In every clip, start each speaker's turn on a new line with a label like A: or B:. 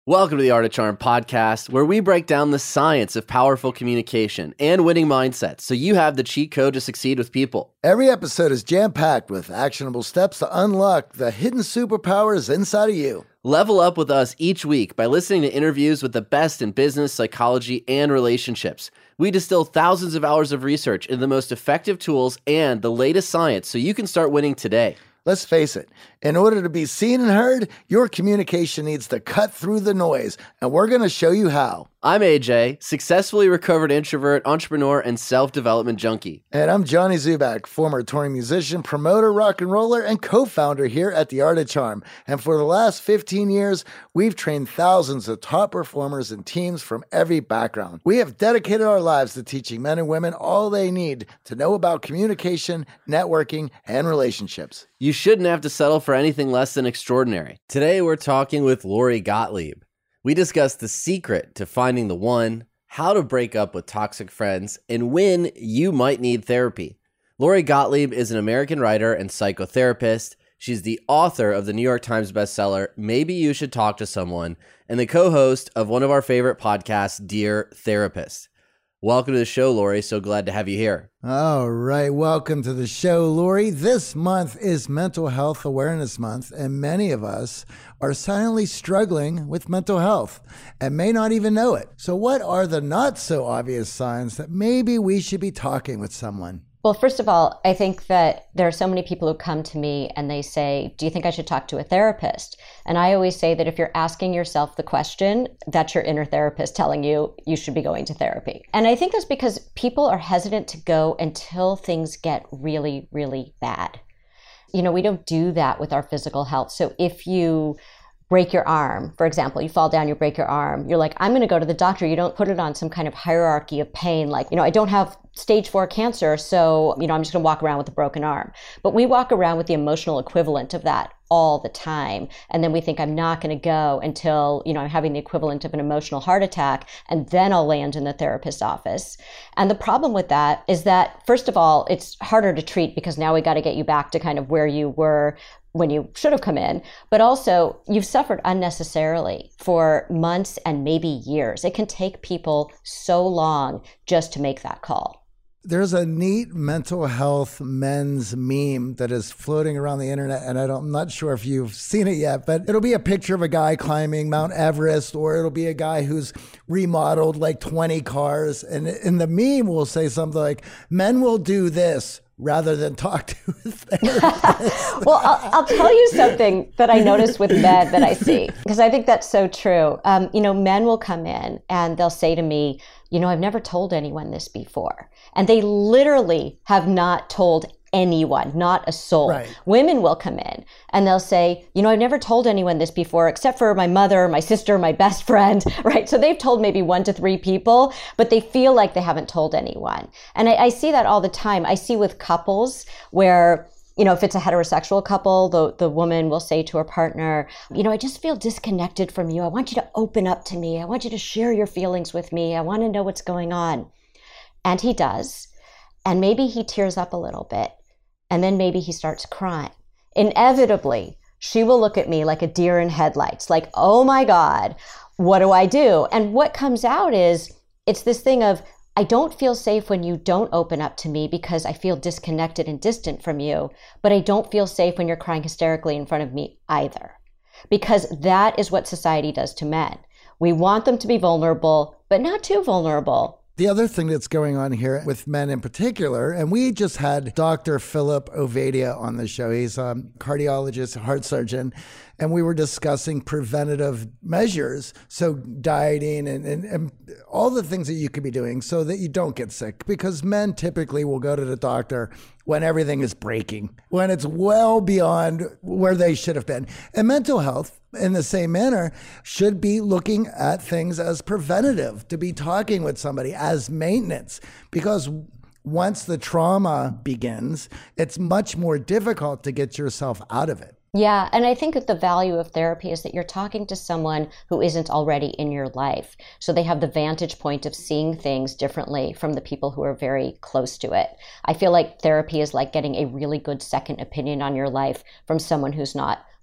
A: Welcome to the Art of Charm podcast, where we break down the science of powerful communication and winning mindsets so you have the cheat code to succeed with people.
B: Every episode is jam-packed with actionable steps to unlock the hidden superpowers inside of you.
A: Level up with us each week by listening to interviews with the best in business, psychology, and relationships. We distill thousands of hours of research into the most effective tools and the latest science so you can start winning today.
B: Let's face it, in order to be seen and heard, your communication needs to cut through the noise, and we're going to show you how.
A: I'm AJ, successfully recovered introvert, entrepreneur, and self-development junkie.
B: And I'm Johnny Zubak, former touring musician, promoter, rock and roller, and co-founder here at The Art of Charm. And for the last 15 years, we've trained thousands of top performers and teams from every background. We have dedicated our lives to teaching men and women all they need to know about communication, networking, and relationships.
A: You shouldn't have to settle for anything less than extraordinary. Today, we're talking with Lori Gottlieb. We discuss the secret to finding the one, how to break up with toxic friends, and when you might need therapy. Lori Gottlieb is an American writer and psychotherapist. She's the author of the New York Times bestseller, Maybe You Should Talk to Someone, and the co-host of one of our favorite podcasts, Dear Therapist. Welcome to the show, Lori. So glad to have you here.
B: All right. Welcome to the show, Lori. This month is Mental Health Awareness Month, and many of us are silently struggling with mental health and may not even know it. So what are the not so obvious signs that maybe we should be talking with someone?
C: Well, first of all, I think that there are so many people who come to me and they say, do you think I should talk to a therapist? And I always say that if you're asking yourself the question, that's your inner therapist telling you you should be going to therapy. And I think that's because people are hesitant to go until things get really, really bad. You know, we don't do that with our physical health. So if you break your arm, for example, you fall down, you break your arm, you're like, I'm going to go to the doctor. You don't put it on some kind of hierarchy of pain. Like, I don't have stage 4 cancer, so, I'm just going to walk around with a broken arm. But we walk around with the emotional equivalent of that all the time. And then we think, I'm not going to go until, I'm having the equivalent of an emotional heart attack, and then I'll land in the therapist's office. And the problem with that is that, first of all, it's harder to treat because now we got to get you back to kind of where you were when you should have come in, but also you've suffered unnecessarily for months and maybe years. It can take people so long just to make that call.
B: There's a neat mental health men's meme that is floating around the internet, and I'm not sure if you've seen it yet, but it'll be a picture of a guy climbing Mount Everest, or it'll be a guy who's remodeled like 20 cars, and in the meme will say something like, men will do this rather than talk to a therapist.
C: Well, I'll tell you something that I notice with men that I see, because I think that's so true. Men will come in and they'll say to me, I've never told anyone this before. And they literally have not told anyone, not a soul.
B: Right.
C: Women will come in and they'll say, I've never told anyone this before, except for my mother, my sister, my best friend, right? So they've told maybe 1 to 3 people, but they feel like they haven't told anyone. And I see that all the time. I see with couples where, if it's a heterosexual couple, the woman will say to her partner, I just feel disconnected from you. I want you to open up to me. I want you to share your feelings with me. I want to know what's going on. And he does. And maybe he tears up a little bit. And then maybe he starts crying. Inevitably, she will look at me like a deer in headlights, like, oh my God, what do I do? And what comes out is, it's this thing of, I don't feel safe when you don't open up to me because I feel disconnected and distant from you, but I don't feel safe when you're crying hysterically in front of me either. Because that is what society does to men. We want them to be vulnerable, but not too vulnerable.
B: The other thing that's going on here with men in particular, and we just had Dr. Philip Ovadia on the show. He's a cardiologist, heart surgeon, and we were discussing preventative measures. So dieting and all the things that you could be doing so that you don't get sick. Because men typically will go to the doctor when everything is breaking, when it's well beyond where they should have been. And mental health, in the same manner, should be looking at things as preventative, to be talking with somebody as maintenance, because once the trauma begins, it's much more difficult to get yourself out of it.
C: Yeah, and I think that the value of therapy is that you're talking to someone who isn't already in your life. So they have the vantage point of seeing things differently from the people who are very close to it. I feel like therapy is like getting a really good second opinion on your life from someone who's not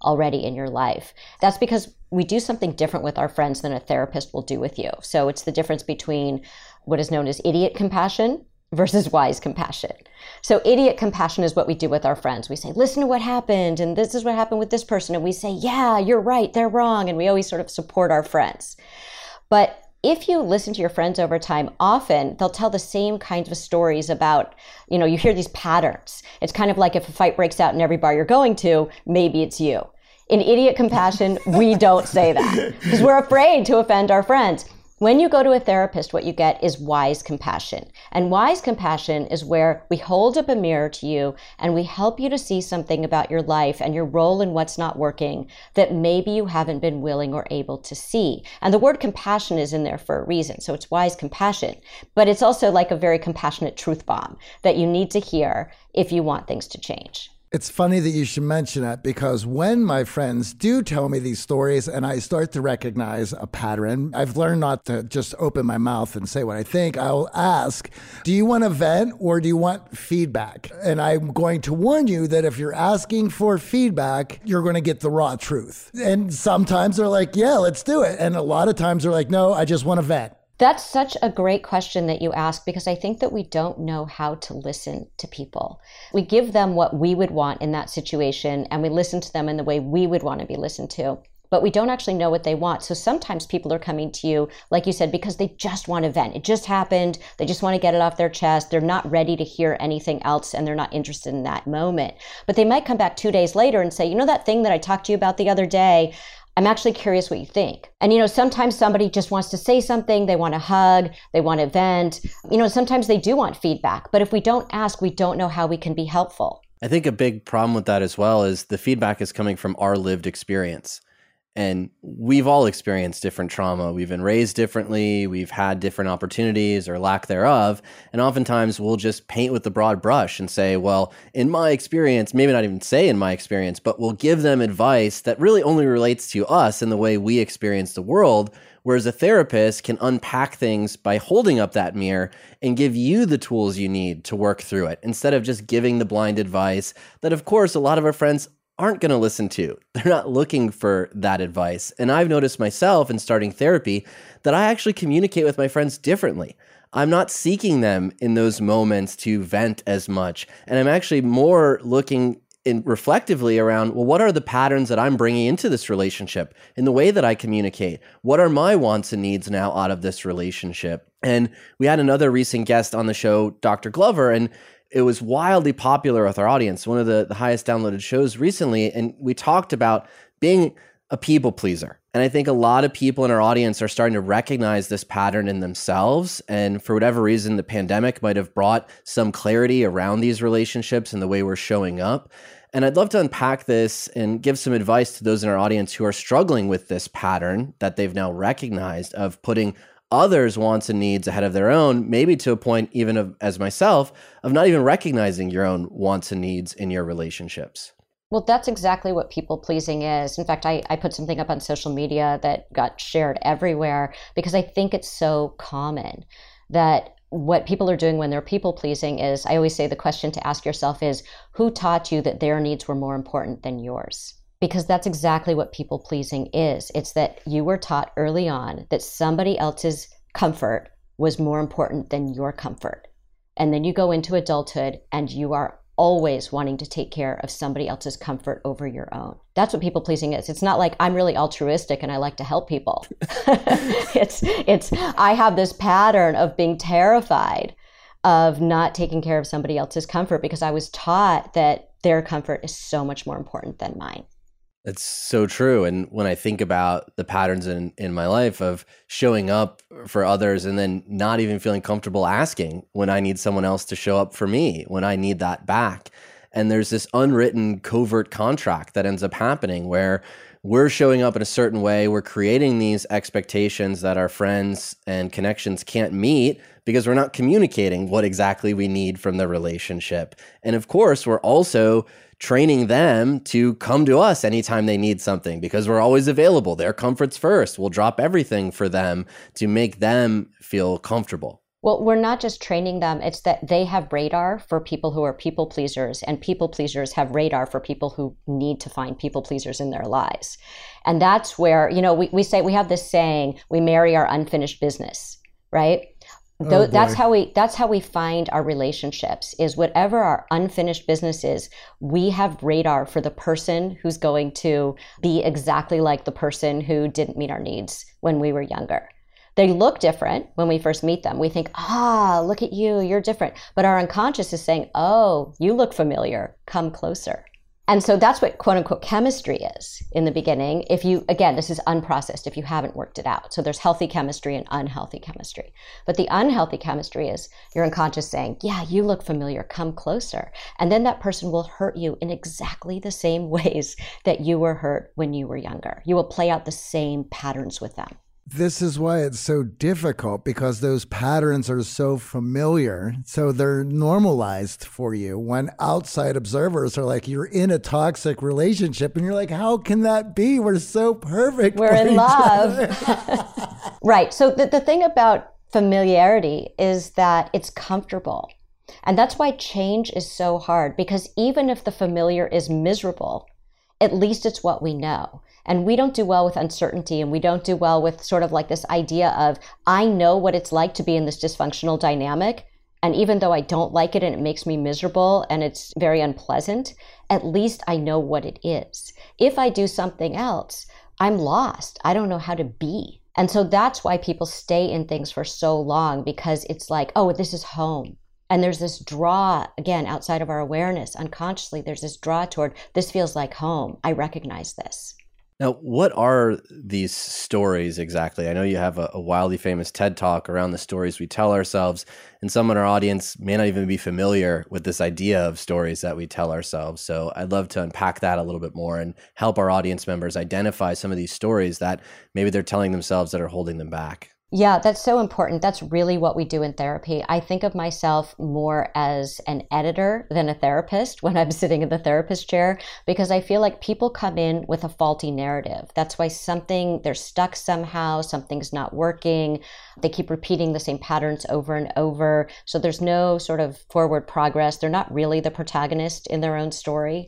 C: already in your life. That's because we do something different with our friends than a therapist will do with you. So it's the difference between what is known as idiot compassion versus wise compassion. So idiot compassion is what we do with our friends. We say, listen to what happened, and this is what happened with this person. And we say, yeah, you're right, they're wrong. And we always sort of support our friends. But if you listen to your friends over time, often they'll tell the same kinds of stories about, you hear these patterns. It's kind of like if a fight breaks out in every bar you're going to, maybe it's you. In idiot compassion, we don't say that because we're afraid to offend our friends. When you go to a therapist, what you get is wise compassion. And wise compassion is where we hold up a mirror to you and we help you to see something about your life and your role in what's not working that maybe you haven't been willing or able to see. And the word compassion is in there for a reason. So it's wise compassion, but it's also like a very compassionate truth bomb that you need to hear if you want things to change.
B: It's funny that you should mention it because when my friends do tell me these stories and I start to recognize a pattern, I've learned not to just open my mouth and say what I think. I'll ask, do you want to vent or do you want feedback? And I'm going to warn you that if you're asking for feedback, you're going to get the raw truth. And sometimes they're like, yeah, let's do it. And a lot of times they're like, no, I just want to vent.
C: That's such a great question that you ask because I think that we don't know how to listen to people. We give them what we would want in that situation and we listen to them in the way we would want to be listened to, but we don't actually know what they want. So sometimes people are coming to you, like you said, because they just want to vent. It just happened. They just want to get it off their chest. They're not ready to hear anything else and they're not interested in that moment. But they might come back 2 days later and say, that thing that I talked to you about the other day, I'm actually curious what you think. And, sometimes somebody just wants to say something. They want to hug. They want to vent. Sometimes they do want feedback. But if we don't ask, we don't know how we can be helpful.
A: I think a big problem with that as well is the feedback is coming from our lived experience. And we've all experienced different trauma. We've been raised differently. We've had different opportunities or lack thereof. And oftentimes we'll just paint with the broad brush and say, well, in my experience, maybe not even say in my experience, but we'll give them advice that really only relates to us and the way we experience the world. Whereas a therapist can unpack things by holding up that mirror and give you the tools you need to work through it instead of just giving the blind advice that, of course, a lot of our friends aren't going to listen to. They're not looking for that advice. And I've noticed myself in starting therapy that I actually communicate with my friends differently. I'm not seeking them in those moments to vent as much. And I'm actually more looking reflectively around, well, what are the patterns that I'm bringing into this relationship in the way that I communicate? What are my wants and needs now out of this relationship? And we had another recent guest on the show, Dr. Glover, and it was wildly popular with our audience, one of the highest downloaded shows recently. And we talked about being a people pleaser. And I think a lot of people in our audience are starting to recognize this pattern in themselves. And for whatever reason, the pandemic might have brought some clarity around these relationships and the way we're showing up. And I'd love to unpack this and give some advice to those in our audience who are struggling with this pattern that they've now recognized of putting others' wants and needs ahead of their own, maybe to a point even of, as myself, of not even recognizing your own wants and needs in your relationships.
C: Well, that's exactly what people pleasing is. In fact, I put something up on social media that got shared everywhere because I think it's so common that what people are doing when they're people pleasing is, I always say the question to ask yourself is, who taught you that their needs were more important than yours? Because that's exactly what people pleasing is. It's that you were taught early on that somebody else's comfort was more important than your comfort. And then you go into adulthood and you are always wanting to take care of somebody else's comfort over your own. That's what people pleasing is. It's not like I'm really altruistic and I like to help people. It's I have this pattern of being terrified of not taking care of somebody else's comfort because I was taught that their comfort is so much more important than mine.
A: That's so true. And when I think about the patterns in my life of showing up for others and then not even feeling comfortable asking when I need someone else to show up for me, when I need that back. And there's this unwritten covert contract that ends up happening where we're showing up in a certain way. We're creating these expectations that our friends and connections can't meet because we're not communicating what exactly we need from the relationship. And of course, we're also training them to come to us anytime they need something because we're always available. Their comfort's first. We'll drop everything for them to make them feel comfortable.
C: Well, we're not just training them. It's that they have radar for people who are people pleasers, and people pleasers have radar for people who need to find people pleasers in their lives. And that's where, we say, we have this saying, we marry our unfinished business, right? That's how we find our relationships, is whatever our unfinished business is, we have radar for the person who's going to be exactly like the person who didn't meet our needs when we were younger. They look different when we first meet them. We think, look at you, you're different. But our unconscious is saying, oh, you look familiar, come closer. And so that's what quote unquote chemistry is in the beginning. This is unprocessed if you haven't worked it out. So there's healthy chemistry and unhealthy chemistry. But the unhealthy chemistry is your unconscious saying, yeah, you look familiar, come closer. And then that person will hurt you in exactly the same ways that you were hurt when you were younger. You will play out the same patterns with them.
B: This is why it's so difficult, because those patterns are so familiar. So they're normalized for you, when outside observers are like, you're in a toxic relationship and you're like, how can that be? We're so perfect.
C: We're in love. Right. So the thing about familiarity is that it's comfortable. And that's why change is so hard, because even if the familiar is miserable, at least it's what we know. And we don't do well with uncertainty, and we don't do well with sort of like this idea of, I know what it's like to be in this dysfunctional dynamic. And even though I don't like it and it makes me miserable and it's very unpleasant, at least I know what it is. If I do something else, I'm lost. I don't know how to be. And so that's why people stay in things for so long, because it's like, oh, this is home. And there's this draw, again, outside of our awareness, unconsciously, there's this draw toward, this feels like home. I recognize this.
A: Now, what are these stories exactly? I know you have a wildly famous TED Talk around the stories we tell ourselves, and some in our audience may not even be familiar with this idea of stories that we tell ourselves. So I'd love to unpack that a little bit more and help our audience members identify some of these stories that maybe they're telling themselves that are holding them back.
C: Yeah, that's so important. That's really what we do in therapy. I think of myself more as an editor than a therapist when I'm sitting in the therapist chair, because I feel like people come in with a faulty narrative. That's why they're stuck somehow, something's not working. They keep repeating the same patterns over and over. So there's no sort of forward progress. They're not really the protagonist in their own story.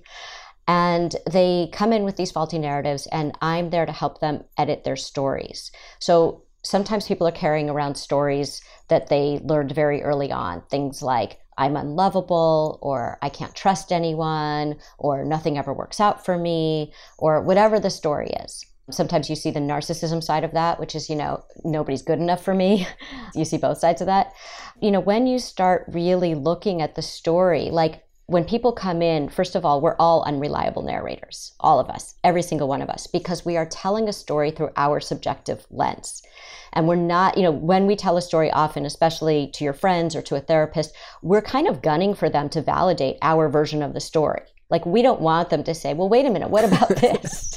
C: And they come in with these faulty narratives, and I'm there to help them edit their stories. So sometimes people are carrying around stories that they learned very early on. Things like, I'm unlovable, or I can't trust anyone, or nothing ever works out for me, or whatever the story is. Sometimes you see the narcissism side of that, which is, nobody's good enough for me. You see both sides of that. When you start really looking at the story, like when people come in, first of all, we're all unreliable narrators, all of us, every single one of us, because we are telling a story through our subjective lens. And we're not, when we tell a story often, especially to your friends or to a therapist, we're kind of gunning for them to validate our version of the story. Like, we don't want them to say, well, wait a minute, what about this?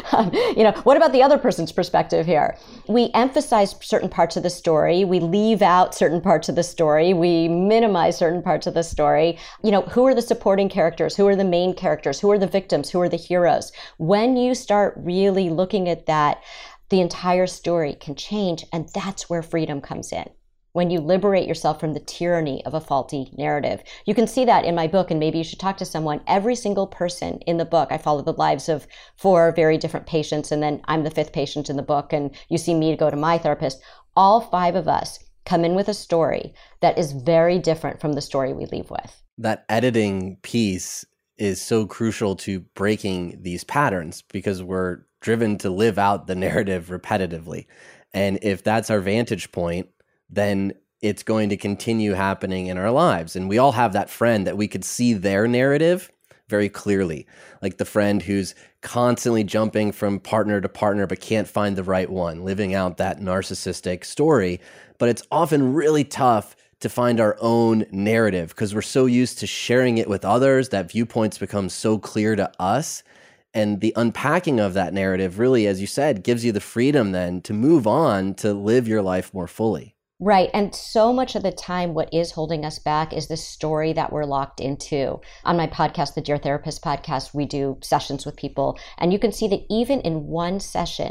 C: What about the other person's perspective here? We emphasize certain parts of the story. We leave out certain parts of the story. We minimize certain parts of the story. Who are the supporting characters? Who are the main characters? Who are the victims? Who are the heroes? When you start really looking at that, the entire story can change. And that's where freedom comes in. When you liberate yourself from the tyranny of a faulty narrative. You can see that in my book, and maybe you should talk to someone. Every single person in the book, I follow the lives of 4 very different patients, and then I'm the 5th patient in the book, and you see me go to my therapist. All 5 of us come in with a story that is very different from the story we leave with.
A: That editing piece is so crucial to breaking these patterns, because we're driven to live out the narrative repetitively. And if that's our vantage point, then it's going to continue happening in our lives. And we all have that friend that we could see their narrative very clearly, like the friend who's constantly jumping from partner to partner but can't find the right one, living out that narcissistic story. But it's often really tough to find our own narrative because we're so used to sharing it with others that viewpoints become so clear to us. And the unpacking of that narrative really, as you said, gives you the freedom then to move on to live your life more fully.
C: Right. And so much of the time, what is holding us back is the story that we're locked into. On my podcast, the Dear Therapist podcast, we do sessions with people. And you can see that even in one session,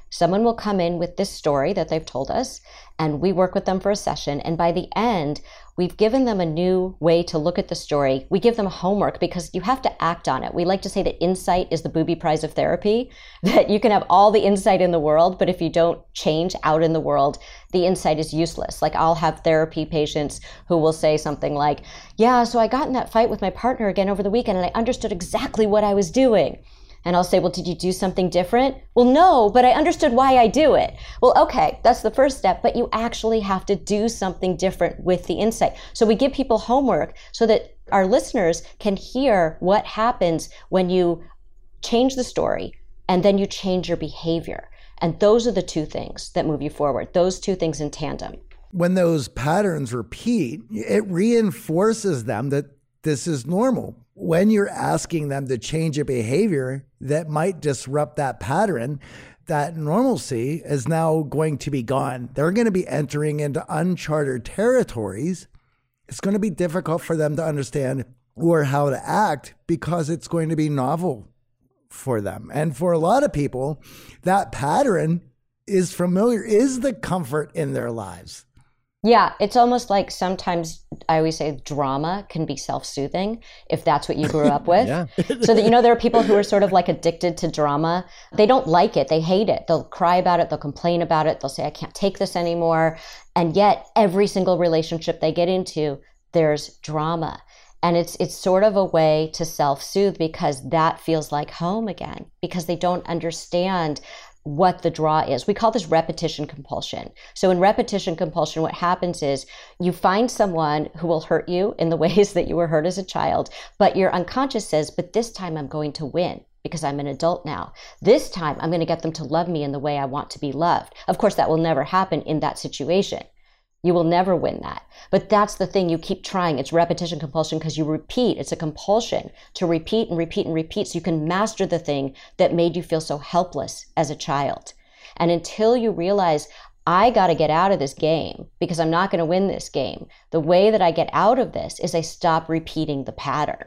C: Someone will come in with this story that they've told us, and we work with them for a session. And by the end, we've given them a new way to look at the story. We give them homework because you have to act on it. We like to say that insight is the booby prize of therapy, that you can have all the insight in the world, but if you don't change out in the world, the insight is useless. Like I'll have therapy patients who will say something like, yeah, so I got in that fight with my partner again over the weekend and I understood exactly what I was doing. And I'll say, well, did you do something different? Well, no, but I understood why I do it. Well, okay, that's the first step, but you actually have to do something different with the insight. So we give people homework so that our listeners can hear what happens when you change the story and then you change your behavior. And those are the two things that move you forward, those two things in tandem.
B: When those patterns repeat, it reinforces them that this is normal. When you're asking them to change a behavior that might disrupt that pattern, that normalcy is now going to be gone. They're going to be entering into uncharted territories. It's going to be difficult for them to understand or how to act because it's going to be novel for them. And for a lot of people, that pattern is familiar, is the comfort in their lives.
C: Yeah, it's almost like sometimes I always say drama can be self-soothing if that's what you grew up with.
A: Yeah.
C: So that, there are people who are sort of like addicted to drama. They don't like it. They hate it. They'll cry about it. They'll complain about it. They'll say, I can't take this anymore. And yet every single relationship they get into, there's drama. And it's sort of a way to self-soothe because that feels like home again, because they don't understand what the draw is. We call this repetition compulsion. So in repetition compulsion, what happens is you find someone who will hurt you in the ways that you were hurt as a child, but your unconscious says, but this time I'm going to win because I'm an adult now. This time I'm going to get them to love me in the way I want to be loved. Of course, that will never happen in that situation. You will never win that. But that's the thing, you keep trying. It's repetition compulsion because you repeat. It's a compulsion to repeat and repeat and repeat so you can master the thing that made you feel so helpless as a child. And until you realize, I got to get out of this game because I'm not going to win this game, the way that I get out of this is I stop repeating the pattern.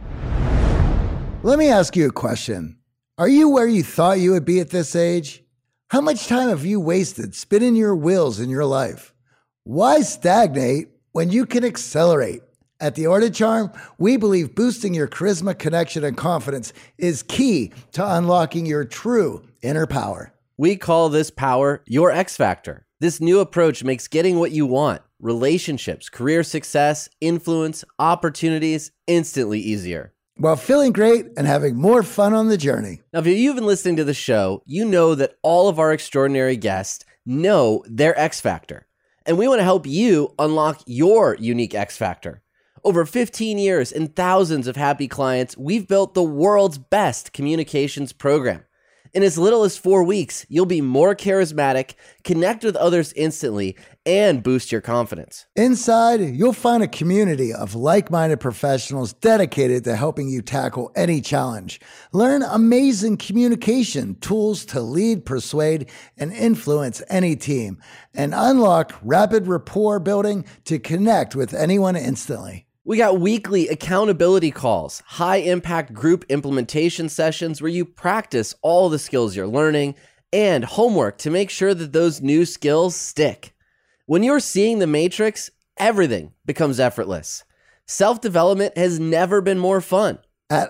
B: Let me ask you a question. Are you where you thought you would be at this age? How much time have you wasted spinning your wheels in your life? Why stagnate when you can accelerate? At The Art of Charm, we believe boosting your charisma, connection, and confidence is key to unlocking your true inner power.
A: We call this power your X Factor. This new approach makes getting what you want, relationships, career success, influence, opportunities, instantly easier.
B: While feeling great and having more fun on the journey.
A: Now, if you've been listening to the show, you know that all of our extraordinary guests know their X Factor. And we want to help you unlock your unique X Factor. Over 15 years and thousands of happy clients, we've built the world's best communications program. In as little as 4 weeks, you'll be more charismatic, connect with others instantly, and boost your confidence.
B: Inside, you'll find a community of like-minded professionals dedicated to helping you tackle any challenge. Learn amazing communication tools to lead, persuade, and influence any team, and unlock rapid rapport building to connect with anyone instantly.
A: We got weekly accountability calls, high-impact group implementation sessions where you practice all the skills you're learning, and homework to make sure that those new skills stick. When you're seeing the matrix, everything becomes effortless. Self-development has never been more fun.
B: At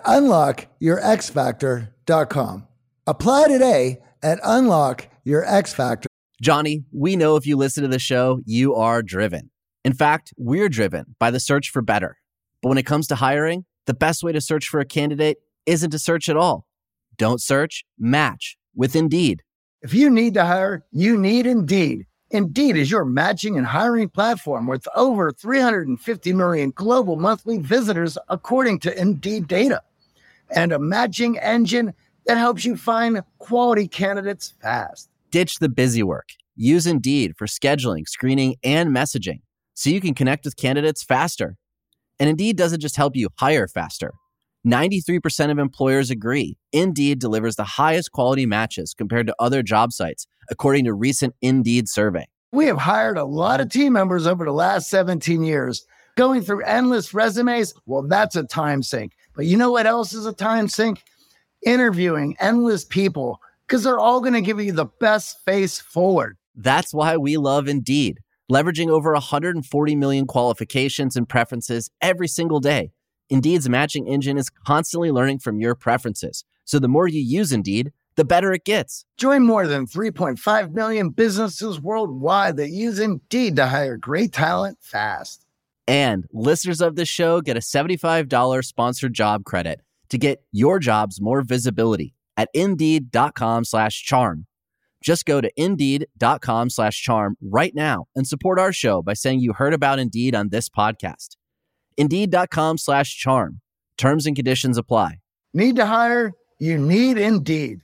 B: unlockyourxfactor.com. Apply today at unlockyourxfactor.
A: Johnny, we know if you listen to the show, you are driven. In fact, we're driven by the search for better. But when it comes to hiring, the best way to search for a candidate isn't to search at all. Don't search, match with Indeed.
D: If you need to hire, you need Indeed. Indeed is your matching and hiring platform with over 350 million global monthly visitors, according to Indeed data, and a matching engine that helps you find quality candidates fast.
A: Ditch the busy work. Use Indeed for scheduling, screening, and messaging, so you can connect with candidates faster. And Indeed doesn't just help you hire faster. 93% of employers agree Indeed delivers the highest quality matches compared to other job sites, according to recent Indeed survey.
D: We have hired a lot of team members over the last 17 years. Going through endless resumes, well, that's a time sink. But you know what else is a time sink? Interviewing endless people because they're all going to give you the best face forward.
A: That's why we love Indeed, leveraging over 140 million qualifications and preferences every single day. Indeed's matching engine is constantly learning from your preferences. So the more you use Indeed, the better it gets.
D: Join more than 3.5 million businesses worldwide that use Indeed to hire great talent fast.
A: And listeners of this show get a $75 sponsored job credit to get your jobs more visibility at Indeed.com/charm. Just go to Indeed.com/charm right now and support our show by saying you heard about Indeed on this podcast. Indeed.com/charm. Terms and conditions apply.
D: Need to hire? You need Indeed.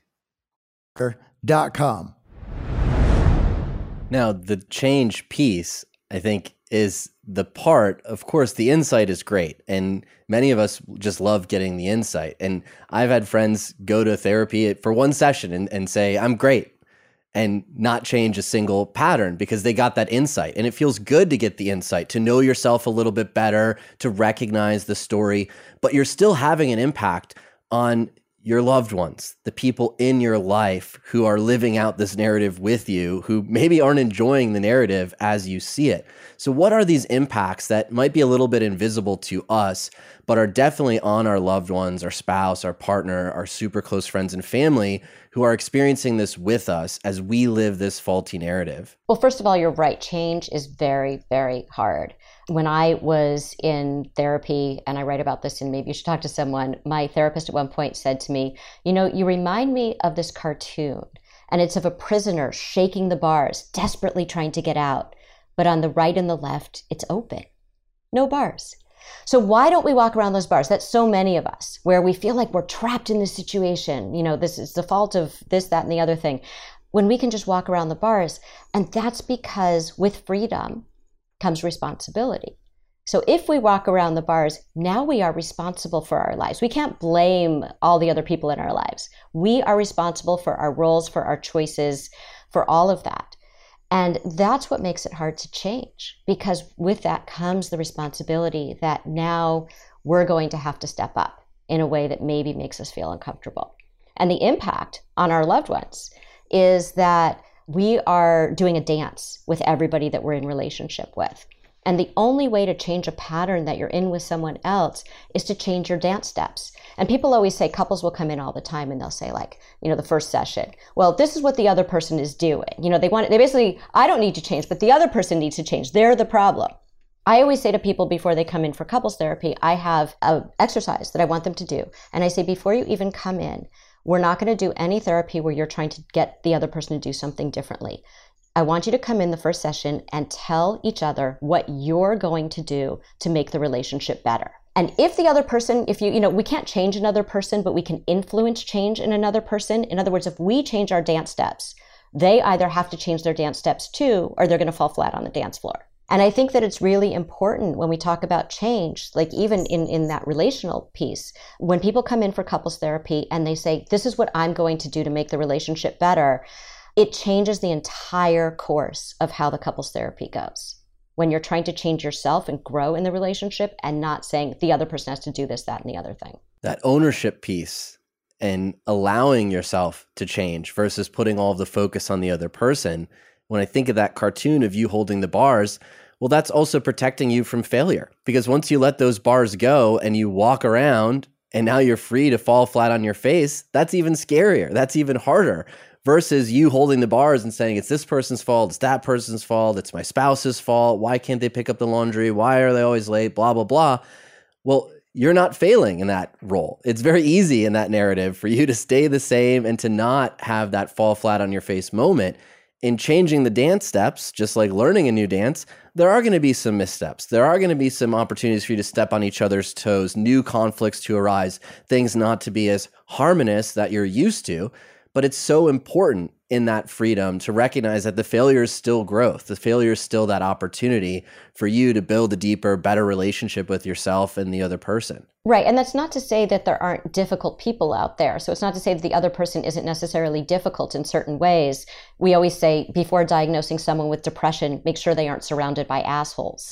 B: .com.
A: Now, the change piece, I think, is the part, of course, the insight is great. And many of us just love getting the insight. And I've had friends go to therapy for one session and say, I'm great, and not change a single pattern because they got that insight. And it feels good to get the insight, to know yourself a little bit better, to recognize the story, but you're still having an impact on your loved ones, the people in your life who are living out this narrative with you, who maybe aren't enjoying the narrative as you see it. So what are these impacts that might be a little bit invisible to us, but are definitely on our loved ones, our spouse, our partner, our super close friends and family who are experiencing this with us as we live this faulty narrative?
C: Well, first of all, you're right. Change is very, very hard. When I was in therapy, and I write about this in Maybe You Should Talk to Someone, my therapist at one point said to me, you remind me of this cartoon, and it's of a prisoner shaking the bars, desperately trying to get out. But on the right and the left, it's open. No bars. So why don't we walk around those bars? That's so many of us, where we feel like we're trapped in this situation. This is the fault of this, that, and the other thing. When we can just walk around the bars. And that's because with freedom comes responsibility. So if we walk around the bars, now we are responsible for our lives. We can't blame all the other people in our lives. We are responsible for our roles, for our choices, for all of that. And that's what makes it hard to change, because with that comes the responsibility that now we're going to have to step up in a way that maybe makes us feel uncomfortable. And the impact on our loved ones is that we are doing a dance with everybody that we're in relationship with. And the only way to change a pattern that you're in with someone else is to change your dance steps. And people always say, couples will come in all the time and they'll say, the first session, well, this is what the other person is doing. They basically, I don't need to change, but the other person needs to change. They're the problem. I always say to people before they come in for couples therapy, I have an exercise that I want them to do. And I say, before you even come in, we're not going to do any therapy where you're trying to get the other person to do something differently. I want you to come in the first session and tell each other what you're going to do to make the relationship better. And if the other person, we can't change another person, but we can influence change in another person. In other words, if we change our dance steps, they either have to change their dance steps too, or they're going to fall flat on the dance floor. And I think that it's really important when we talk about change, like even in that relational piece, when people come in for couples therapy and they say, this is what I'm going to do to make the relationship better, it changes the entire course of how the couples therapy goes. When you're trying to change yourself and grow in the relationship and not saying the other person has to do this, that, and the other thing.
A: That ownership piece and allowing yourself to change versus putting all of the focus on the other person. When I think of that cartoon of you holding the bars, well, that's also protecting you from failure, because once you let those bars go and you walk around and now you're free to fall flat on your face, that's even scarier. That's even harder versus you holding the bars and saying, it's this person's fault, it's that person's fault, it's my spouse's fault. Why can't they pick up the laundry? Why are they always late? Blah, blah, blah. Well, you're not failing in that role. It's very easy in that narrative for you to stay the same and to not have that fall flat on your face moment. In changing the dance steps, just like learning a new dance, there are going to be some missteps. There are going to be some opportunities for you to step on each other's toes, new conflicts to arise, things not to be as harmonious that you're used to. But it's so important in that freedom to recognize that the failure is still growth. The failure is still that opportunity for you to build a deeper, better relationship with yourself and the other person.
C: Right. And that's not to say that there aren't difficult people out there. So it's not to say that the other person isn't necessarily difficult in certain ways. We always say before diagnosing someone with depression, make sure they aren't surrounded by assholes.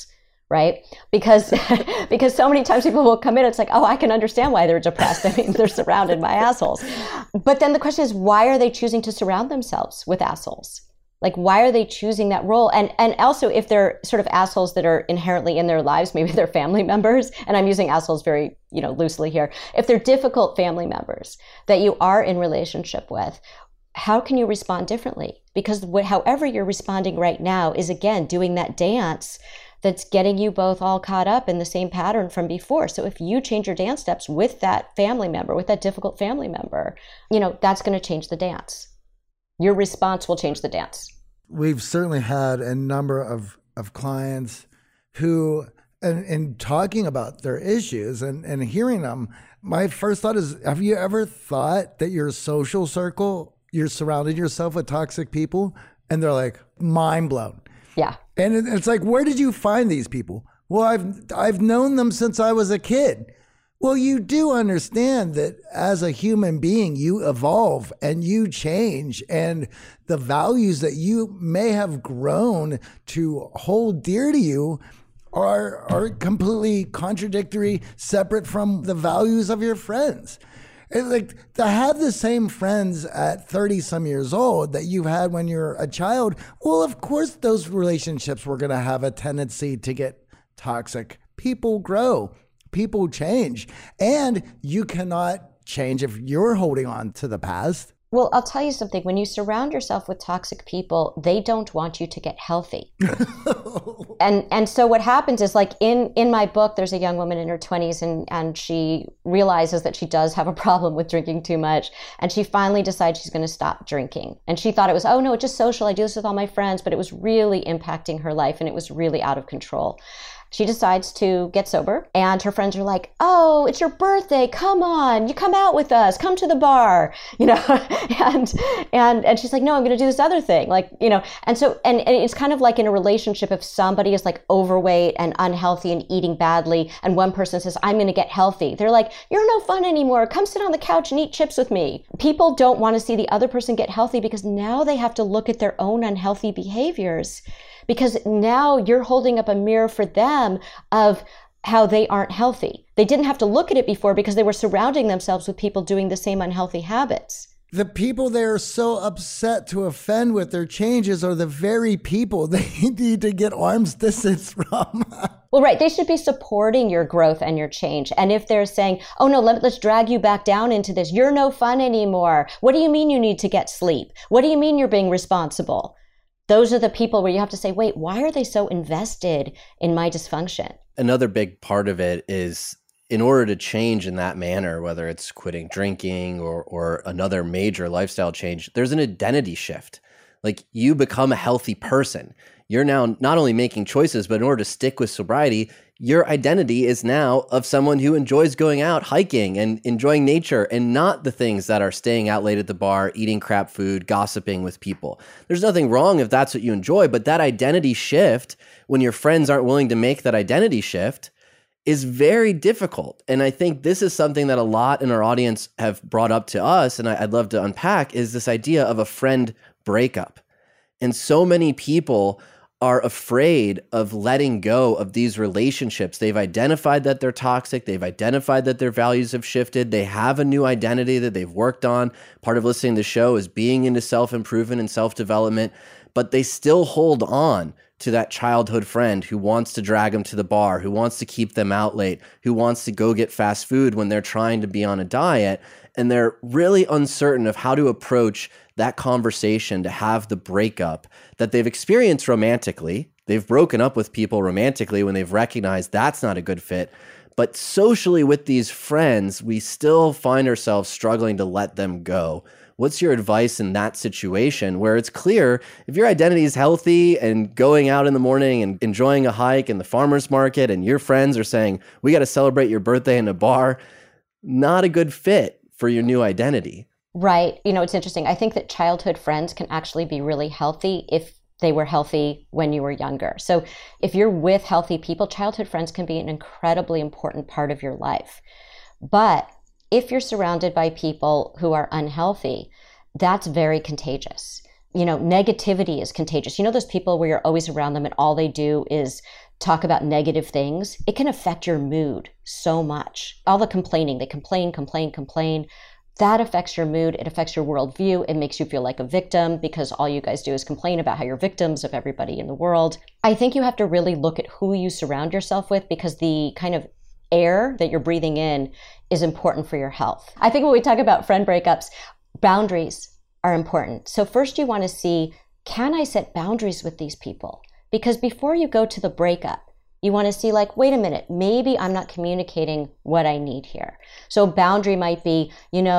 C: right? Because because so many times people will come in, it's like, oh, I can understand why they're depressed. I mean, they're surrounded by assholes. But then the question is, why are they choosing to surround themselves with assholes? Like, why are they choosing that role? And also, if they're sort of assholes that are inherently in their lives, maybe they're family members, and I'm using assholes very, loosely here. If they're difficult family members that you are in relationship with, how can you respond differently? Because however you're responding right now is, again, doing that dance that's getting you both all caught up in the same pattern from before. So if you change your dance steps with that family member, with that difficult family member, that's going to change the dance. Your response will change the dance.
B: We've certainly had a number of clients who, in talking about their issues and hearing them, my first thought is, have you ever thought that your social circle, you're surrounding yourself with toxic people? And they're like, mind blown.
C: Yeah.
B: And it's like, where did you find these people? Well, I've known them since I was a kid. Well, you do understand that as a human being, you evolve and you change, and the values that you may have grown to hold dear to you are completely contradictory, separate from the values of your friends. It's like, to have the same friends at 30 some years old that you had when you're a child, well, of course, those relationships were going to have a tendency to get toxic. People grow, people change, and you cannot change if you're holding on to the past.
C: Well, I'll tell you something. When you surround yourself with toxic people, they don't want you to get healthy. And so what happens is, like in my book, there's a young woman in her 20s and she realizes that she does have a problem with drinking too much. And she finally decides she's going to stop drinking. And she thought it was, oh no, it's just social. I do this with all my friends. But it was really impacting her life and it was really out of control. She decides to get sober, and her friends are like, oh, it's your birthday. Come on, you come out with us, come to the bar, and she's like, no, I'm going to do this other thing. And so it's kind of like in a relationship, if somebody is like overweight and unhealthy and eating badly, and one person says, I'm going to get healthy. They're like, you're no fun anymore. Come sit on the couch and eat chips with me. People don't want to see the other person get healthy because now they have to look at their own unhealthy behaviors. Because now you're holding up a mirror for them of how they aren't healthy. They didn't have to look at it before because they were surrounding themselves with people doing the same unhealthy habits.
B: The people they are so upset to offend with their changes are the very people they need to get arm's distance from.
C: Well, right. They should be supporting your growth and your change. And if they're saying, oh, no, let's drag you back down into this. You're no fun anymore. What do you mean you need to get sleep? What do you mean you're being responsible? Those are the people where you have to say, wait, why are they so invested in my dysfunction?
A: Another big part of it is, in order to change in that manner, whether it's quitting drinking or another major lifestyle change, there's an identity shift. Like, you become a healthy person. You're now not only making choices, but in order to stick with sobriety, your identity is now of someone who enjoys going out hiking and enjoying nature, and not the things that are staying out late at the bar, eating crap food, gossiping with people. There's nothing wrong if that's what you enjoy, but that identity shift, when your friends aren't willing to make that identity shift, is very difficult. And I think this is something that a lot in our audience have brought up to us, and I'd love to unpack, is this idea of a friend breakup. And so many people are afraid of letting go of these relationships. They've identified that they're toxic. They've identified that their values have shifted. They have a new identity that they've worked on. Part of listening to the show is being into self-improvement and self-development, but they still hold on to that childhood friend who wants to drag them to the bar, who wants to keep them out late, who wants to go get fast food when they're trying to be on a diet. And they're really uncertain of how to approach that conversation to have the breakup that they've experienced romantically. They've broken up with people romantically when they've recognized that's not a good fit. But socially with these friends, we still find ourselves struggling to let them go. What's your advice in that situation where it's clear if your identity is healthy and going out in the morning and enjoying a hike in the farmer's market and your friends are saying, we got to celebrate your birthday in a bar, not a good fit for your new identity?
C: Right. It's interesting. I think that childhood friends can actually be really healthy if they were healthy when you were younger. So if you're with healthy people, childhood friends can be an incredibly important part of your life. But if you're surrounded by people who are unhealthy, that's very contagious. Negativity is contagious. Those people where you're always around them and all they do is talk about negative things. It can affect your mood so much. All the complaining, they complain. That affects your mood. It affects your worldview. It makes you feel like a victim because all you guys do is complain about how you're victims of everybody in the world. I think you have to really look at who you surround yourself with, because the kind of air that you're breathing in is important for your health. I think when we talk about friend breakups, boundaries are important. So first you want to see, can I set boundaries with these people? Because before you go to the breakup, you want to see wait a minute, maybe I'm not communicating what I need here. So a boundary might be,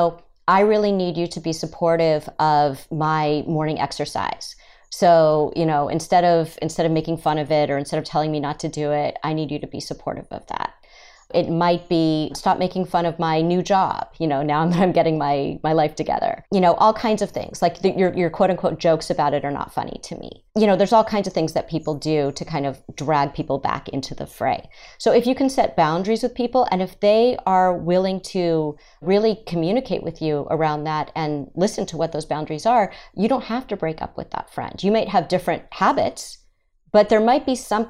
C: I really need you to be supportive of my morning exercise. So, instead of making fun of it or instead of telling me not to do it, I need you to be supportive of that. It might be, stop making fun of my new job, now that I'm getting my life together. All kinds of things. Your quote unquote jokes about it are not funny to me. There's all kinds of things that people do to kind of drag people back into the fray. So if you can set boundaries with people, and if they are willing to really communicate with you around that and listen to what those boundaries are, you don't have to break up with that friend. You might have different habits, but there might be some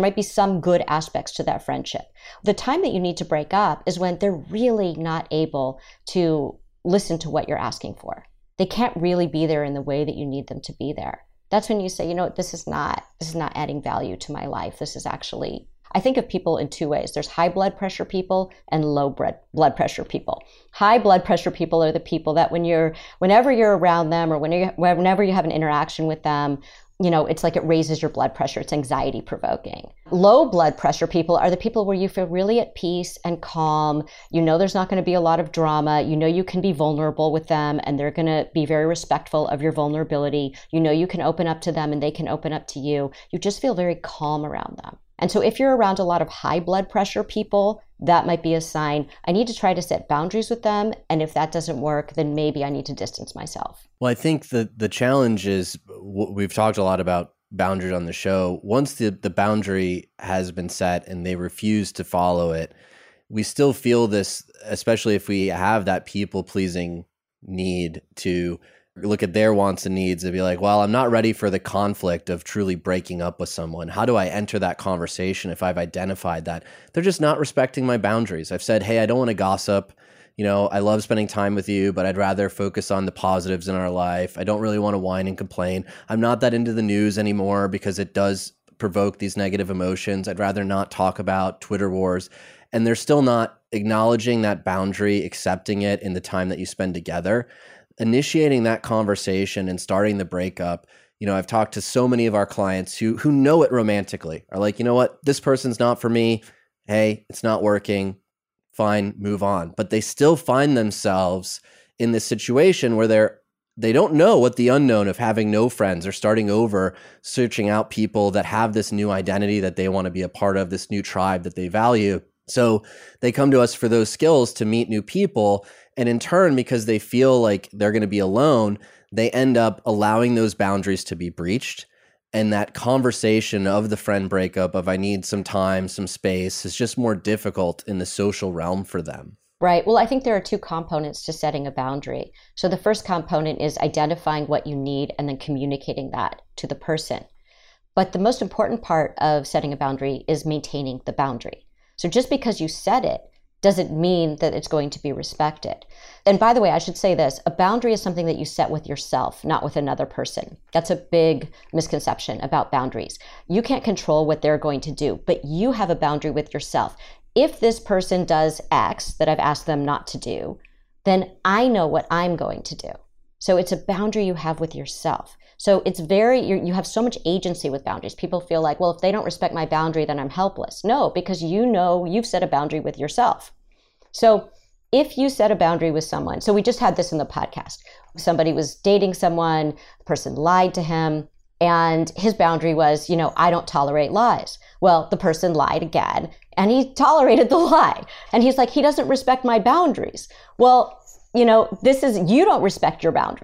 C: good aspects to that friendship. The time that you need to break up is when they're really not able to listen to what you're asking for. They can't really be there in the way that you need them to be there. That's when you say, this is not adding value to my life. This is actually, I think of people in two ways. There's high blood pressure people and low blood pressure people. High blood pressure people are the people that whenever you're around them or whenever you have an interaction with them, it's like it raises your blood pressure. It's anxiety provoking. Low blood pressure people are the people where you feel really at peace and calm. There's not going to be a lot of drama. You can be vulnerable with them and they're going to be very respectful of your vulnerability. You can open up to them and they can open up to you. You just feel very calm around them. And so if you're around a lot of high blood pressure people, that might be a sign I need to try to set boundaries with them. And if that doesn't work, then maybe I need to distance myself.
A: Well, I think the challenge is, we've talked a lot about boundaries on the show. Once the boundary has been set and they refuse to follow it, we still feel this, especially if we have that people-pleasing need to look at their wants and needs and be like, well, I'm not ready for the conflict of truly breaking up with someone. How do I enter that conversation if I've identified that they're just not respecting my boundaries? I've said, hey, I don't want to gossip. I love spending time with you, but I'd rather focus on the positives in our life. I don't really want to whine and complain. I'm not that into the news anymore because it does provoke these negative emotions. I'd rather not talk about Twitter wars. And they're still not acknowledging that boundary, accepting it in the time that you spend together. Initiating that conversation and starting the breakup. I've talked to so many of our clients who know it romantically, are like, you know what, this person's not for me. Hey, it's not working. Fine, move on. But they still find themselves in this situation where they don't know what the unknown of having no friends or starting over, searching out people that have this new identity that they want to be a part of, this new tribe that they value. So they come to us for those skills to meet new people. And in turn, because they feel like they're going to be alone, they end up allowing those boundaries to be breached. And that conversation of the friend breakup of I need some time, some space is just more difficult in the social realm for them.
C: Right. Well, I think there are two components to setting a boundary. So the first component is identifying what you need and then communicating that to the person. But the most important part of setting a boundary is maintaining the boundary. So just because you set it doesn't mean that it's going to be respected. And by the way, I should say this, a boundary is something that you set with yourself, not with another person. That's a big misconception about boundaries. You can't control what they're going to do, but you have a boundary with yourself. If this person does X that I've asked them not to do, then I know what I'm going to do. So it's a boundary you have with yourself. So it's you have so much agency with boundaries. People feel like, well, if they don't respect my boundary, then I'm helpless. No, because you've set a boundary with yourself. So if you set a boundary with someone, so we just had this in the podcast. Somebody was dating someone, the person lied to him, and his boundary was, I don't tolerate lies. Well, the person lied again, and he tolerated the lie. And he's like, he doesn't respect my boundaries. Well, you don't respect your boundaries.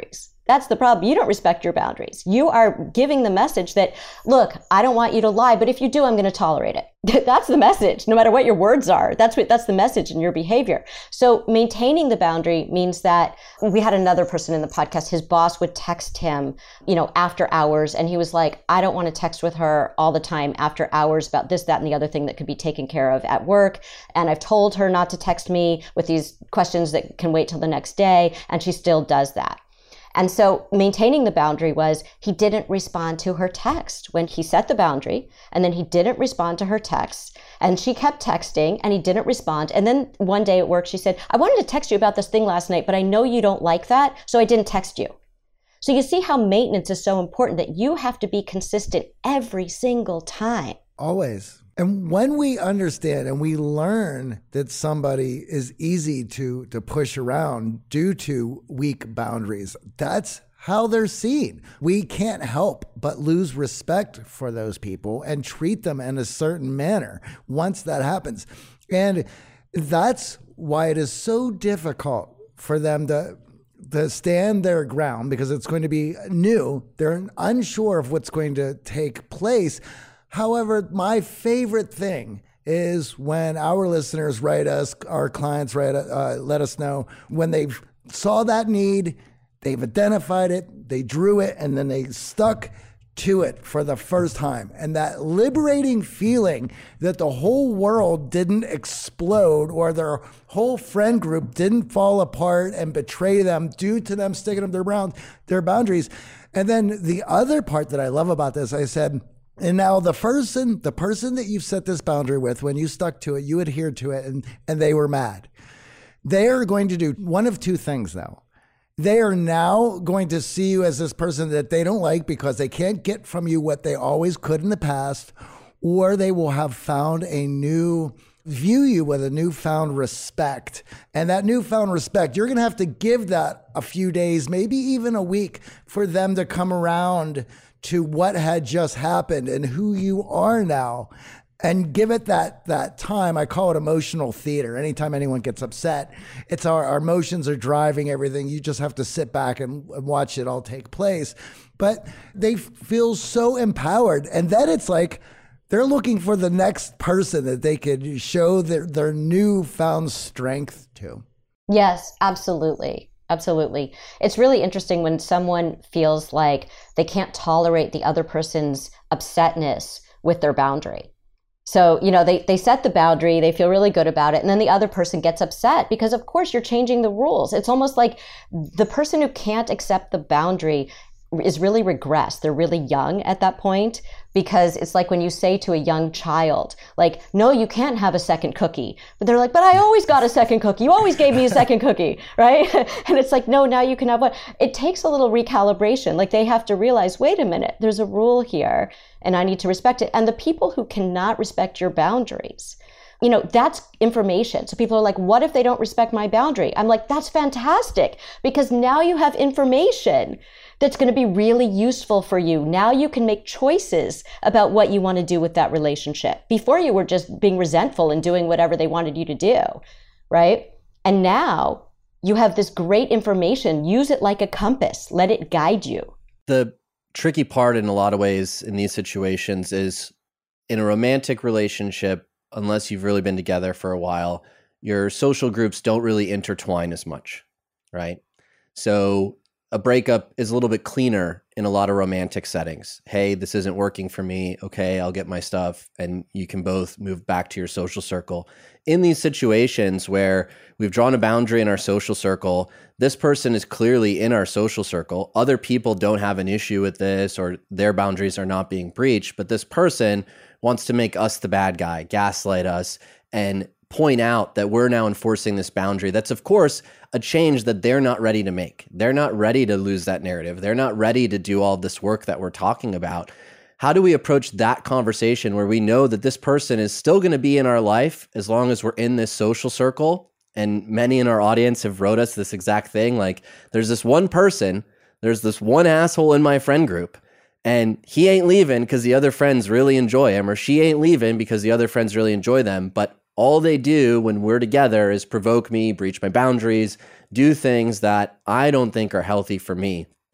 C: That's the problem. You don't respect your boundaries. You are giving the message that, look, I don't want you to lie, but if you do, I'm going to tolerate it. That's the message, no matter what your words are. That's the message in your behavior. So maintaining the boundary means that we had another person in the podcast, his boss would text him, after hours. And he was like, I don't want to text with her all the time after hours about this, that, and the other thing that could be taken care of at work. And I've told her not to text me with these questions that can wait till the next day. And she still does that. And so maintaining the boundary was he didn't respond to her text when he set the boundary, and then he didn't respond to her text, and she kept texting and he didn't respond. And then one day at work, she said, I wanted to text you about this thing last night, but I know you don't like that, so I didn't text you. So you see how maintenance is so important, that you have to be consistent every single time.
B: Always. And when we understand and we learn that somebody is easy to push around due to weak boundaries, that's how they're seen. We can't help but lose respect for those people and treat them in a certain manner once that happens. And that's why it is so difficult for them to stand their ground, because it's going to be new. They're unsure of what's going to take place. However, my favorite thing is when our listeners write us, our clients let us know when they saw that need, they've identified it, they drew it, and then they stuck to it for the first time. And that liberating feeling that the whole world didn't explode or their whole friend group didn't fall apart and betray them due to them sticking to their boundaries. And then the other part that I love about this, I said, and now the person that you've set this boundary with, when you stuck to it, you adhered to it, and they were mad. They are going to do one of two things now. They are now going to see you as this person that they don't like because they can't get from you what they always could in the past, or they will have found view you with a newfound respect. And that newfound respect, you're going to have to give that a few days, maybe even a week, for them to come around to what had just happened and who you are now, and give it that time. I call it emotional theater. Anytime anyone gets upset, it's our emotions are driving everything. You just have to sit back and watch it all take place. But they feel so empowered. And then it's like they're looking for the next person that they could show their newfound strength to.
C: Yes, absolutely. Absolutely. It's really interesting when someone feels like they can't tolerate the other person's upsetness with their boundary. So, they set the boundary, they feel really good about it, and then the other person gets upset because, of course, you're changing the rules. It's almost like the person who can't accept the boundary is really regressed. They're really young at that point, because it's like when you say to a young child, like, no, you can't have a second cookie. But they're like, but I always got a second cookie. You always gave me a second cookie, right? And it's like, no, now you can have one. It takes a little recalibration. Like, they have to realize, wait a minute, there's a rule here and I need to respect it. And the people who cannot respect your boundaries, that's information. So people are like, what if they don't respect my boundary? I'm like, that's fantastic, because now you have information that's going to be really useful for you. Now you can make choices about what you want to do with that relationship. Before, you were just being resentful and doing whatever they wanted you to do, right? And now you have this great information. Use it like a compass. Let it guide you.
A: The tricky part in a lot of ways in these situations is, in a romantic relationship, unless you've really been together for a while, your social groups don't really intertwine as much, right? So a breakup is a little bit cleaner in a lot of romantic settings. Hey, this isn't working for me. Okay, I'll get my stuff. And you can both move back to your social circle. In these situations where we've drawn a boundary in our social circle, this person is clearly in our social circle. Other people don't have an issue with this, or their boundaries are not being breached, but this person wants to make us the bad guy, gaslight us, and point out that we're now enforcing this boundary. That's, of course, a change that they're not ready to make. They're not ready to lose that narrative. They're not ready to do all this work that we're talking about. How do we approach that conversation where we know that this person is still going to be in our life as long as we're in this social circle? And many in our audience have wrote us this exact thing. Like, there's this one person, there's this one asshole in my friend group, and he ain't leaving because the other friends really enjoy him, or she ain't leaving because the other friends really enjoy them. But all they do when we're together is provoke me, breach my boundaries, do things that I don't think are healthy for me.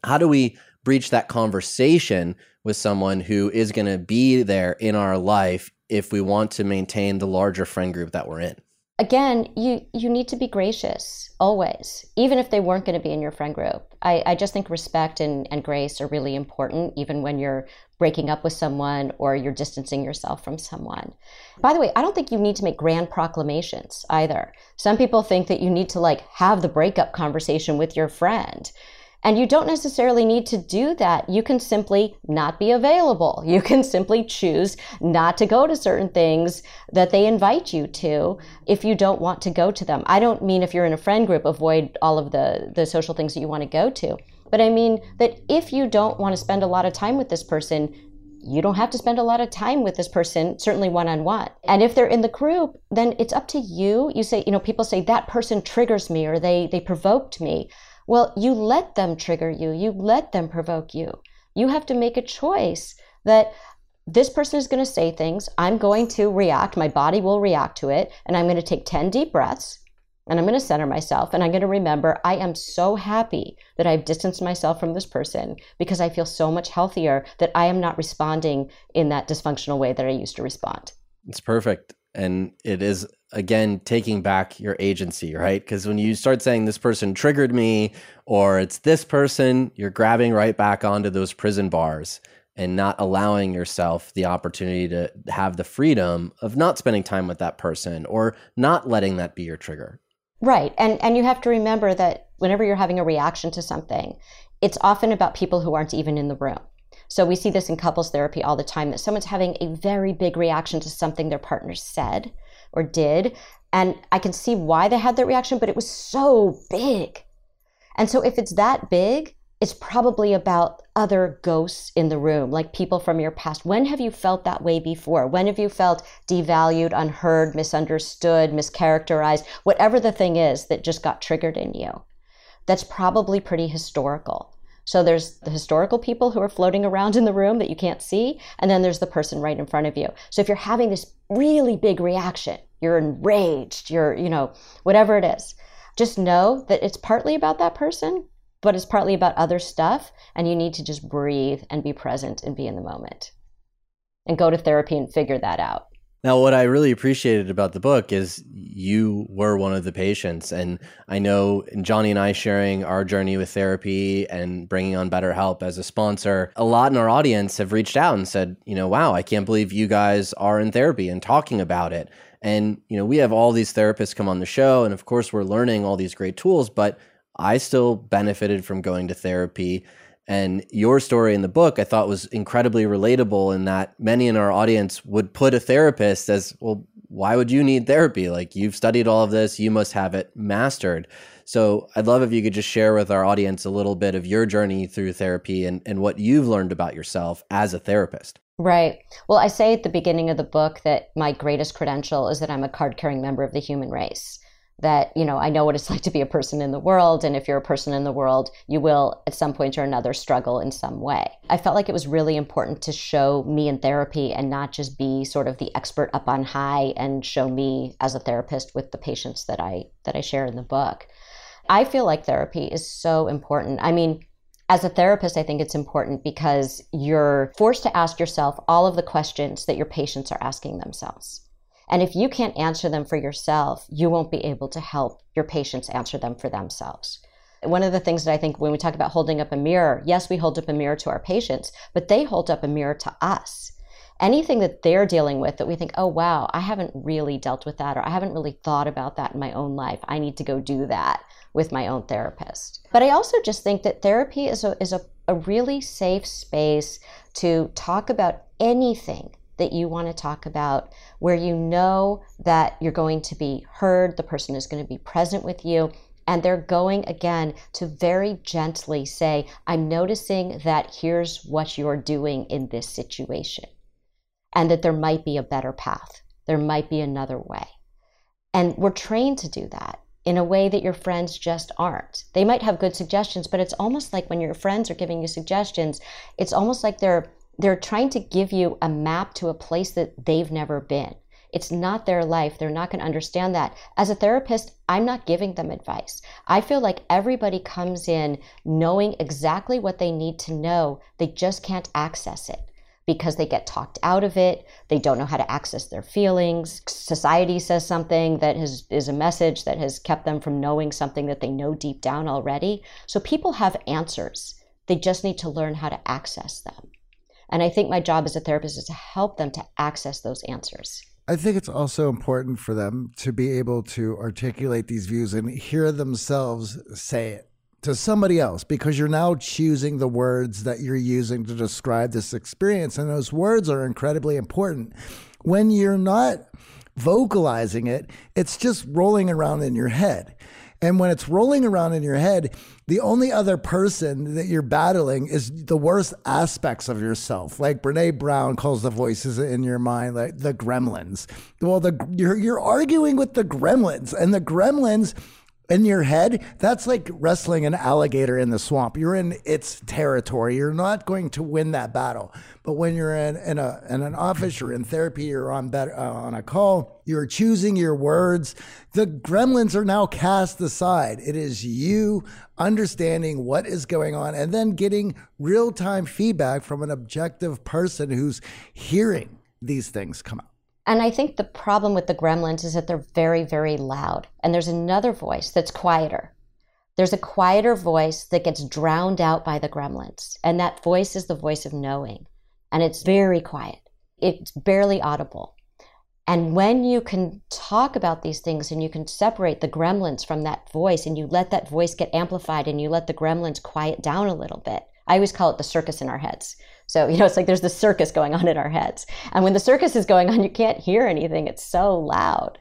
A: How do we breach that conversation with someone who is going to be there in our life if we want to maintain the larger friend group that we're in?
C: Again, you need to be gracious, always, even if they weren't going to be in your friend group. I just think respect and grace are really important, even when you're breaking up with someone or you're distancing yourself from someone. By the way, I don't think you need to make grand proclamations either. Some people think that you need to have the breakup conversation with your friend. And you don't necessarily need to do that. You can simply not be available. You can simply choose not to go to certain things that they invite you to if you don't want to go to them. I don't mean if you're in a friend group, avoid all of the social things that you want to go to. But I mean that if you don't want to spend a lot of time with this person, you don't have to spend a lot of time with this person, certainly one-on-one. And if they're in the group, then it's up to you. You say, people say that person triggers me or they provoked me. Well, you let them trigger you. You let them provoke you. You have to make a choice that this person is going to say things. I'm going to react. My body will react to it. And I'm going to take 10 deep breaths. And I'm going to center myself. And I'm going to remember, I am so happy that I've distanced myself from this person because I feel so much healthier that I am not responding in that dysfunctional way that I used to respond.
A: It's perfect. And it is, again, taking back your agency, right? Because when you start saying this person triggered me or it's this person, you're grabbing right back onto those prison bars and not allowing yourself the opportunity to have the freedom of not spending time with that person or not letting that be your trigger.
C: Right. And you have to remember that whenever you're having a reaction to something, it's often about people who aren't even in the room. So we see this in couples therapy all the time, that someone's having a very big reaction to something their partner said or did. And I can see why they had that reaction, but it was so big. And so if it's that big, it's probably about other ghosts in the room, like people from your past. When have you felt that way before? When have you felt devalued, unheard, misunderstood, mischaracterized, whatever the thing is that just got triggered in you? That's probably pretty historical. So there's the historical people who are floating around in the room that you can't see, and then there's the person right in front of you. So if you're having this really big reaction, you're enraged, you're, whatever it is, just know that it's partly about that person, but it's partly about other stuff, and you need to just breathe and be present and be in the moment and go to therapy and figure that out.
A: Now, what I really appreciated about the book is you were one of the patients. And I know Johnny and I sharing our journey with therapy and bringing on BetterHelp as a sponsor, a lot in our audience have reached out and said, wow, I can't believe you guys are in therapy and talking about it. And, we have all these therapists come on the show. And of course, we're learning all these great tools, but I still benefited from going to therapy. And your story in the book, I thought, was incredibly relatable in that many in our audience would put a therapist as, well, why would you need therapy? Like, you've studied all of this, you must have it mastered. So I'd love if you could just share with our audience a little bit of your journey through therapy and what you've learned about yourself as a therapist.
C: Right. Well, I say at the beginning of the book that my greatest credential is that I'm a card-carrying member of the human race. That, I know what it's like to be a person in the world. And if you're a person in the world, you will at some point or another struggle in some way. I felt like it was really important to show me in therapy and not just be sort of the expert up on high and show me as a therapist with the patients that I share in the book. I feel like therapy is so important. I mean, as a therapist, I think it's important because you're forced to ask yourself all of the questions that your patients are asking themselves. And if you can't answer them for yourself, you won't be able to help your patients answer them for themselves. One of the things that I think when we talk about holding up a mirror, yes, we hold up a mirror to our patients, but they hold up a mirror to us. Anything that they're dealing with that we think, oh, wow, I haven't really dealt with that, or I haven't really thought about that in my own life. I need to go do that with my own therapist. But I also just think that therapy is a really safe space to talk about anything that you want to talk about, where you know that you're going to be heard, the person is going to be present with you, and they're going, again, to very gently say, I'm noticing that here's what you're doing in this situation, and that there might be a better path. There might be another way. And we're trained to do that in a way that your friends just aren't. They might have good suggestions, but it's almost like when your friends are giving you suggestions, it's almost like they're trying to give you a map to a place that they've never been. It's not their life. They're not going to understand that. As a therapist, I'm not giving them advice. I feel like everybody comes in knowing exactly what they need to know. They just can't access it because they get talked out of it. They don't know how to access their feelings. Society says something that is a message that has kept them from knowing something that they know deep down already. So people have answers. They just need to learn how to access them. And I think my job as a therapist is to help them to access those answers.
B: I think it's also important for them to be able to articulate these views and hear themselves say it to somebody else, because you're now choosing the words that you're using to describe this experience. And those words are incredibly important. When you're not vocalizing it, it's just rolling around in your head. And when it's rolling around in your head, the only other person that you're battling is the worst aspects of yourself. Like Brene Brown calls the voices in your mind like the gremlins. Well, you're arguing with the gremlins, and the gremlins in your head, that's like wrestling an alligator in the swamp. You're in its territory. You're not going to win that battle. But when you're in an office, you're in therapy, you're on a call, you're choosing your words, the gremlins are now cast aside. It is you understanding what is going on and then getting real-time feedback from an objective person who's hearing these things come out.
C: And I think the problem with the gremlins is that they're very, very loud. And there's another voice that's quieter. There's a quieter voice that gets drowned out by the gremlins. And that voice is the voice of knowing. And it's very quiet. It's barely audible. And when you can talk about these things and you can separate the gremlins from that voice and you let that voice get amplified and you let the gremlins quiet down a little bit, I always call it the circus in our heads. So, it's like there's the circus going on in our heads. And when the circus is going on, you can't hear anything. It's so loud.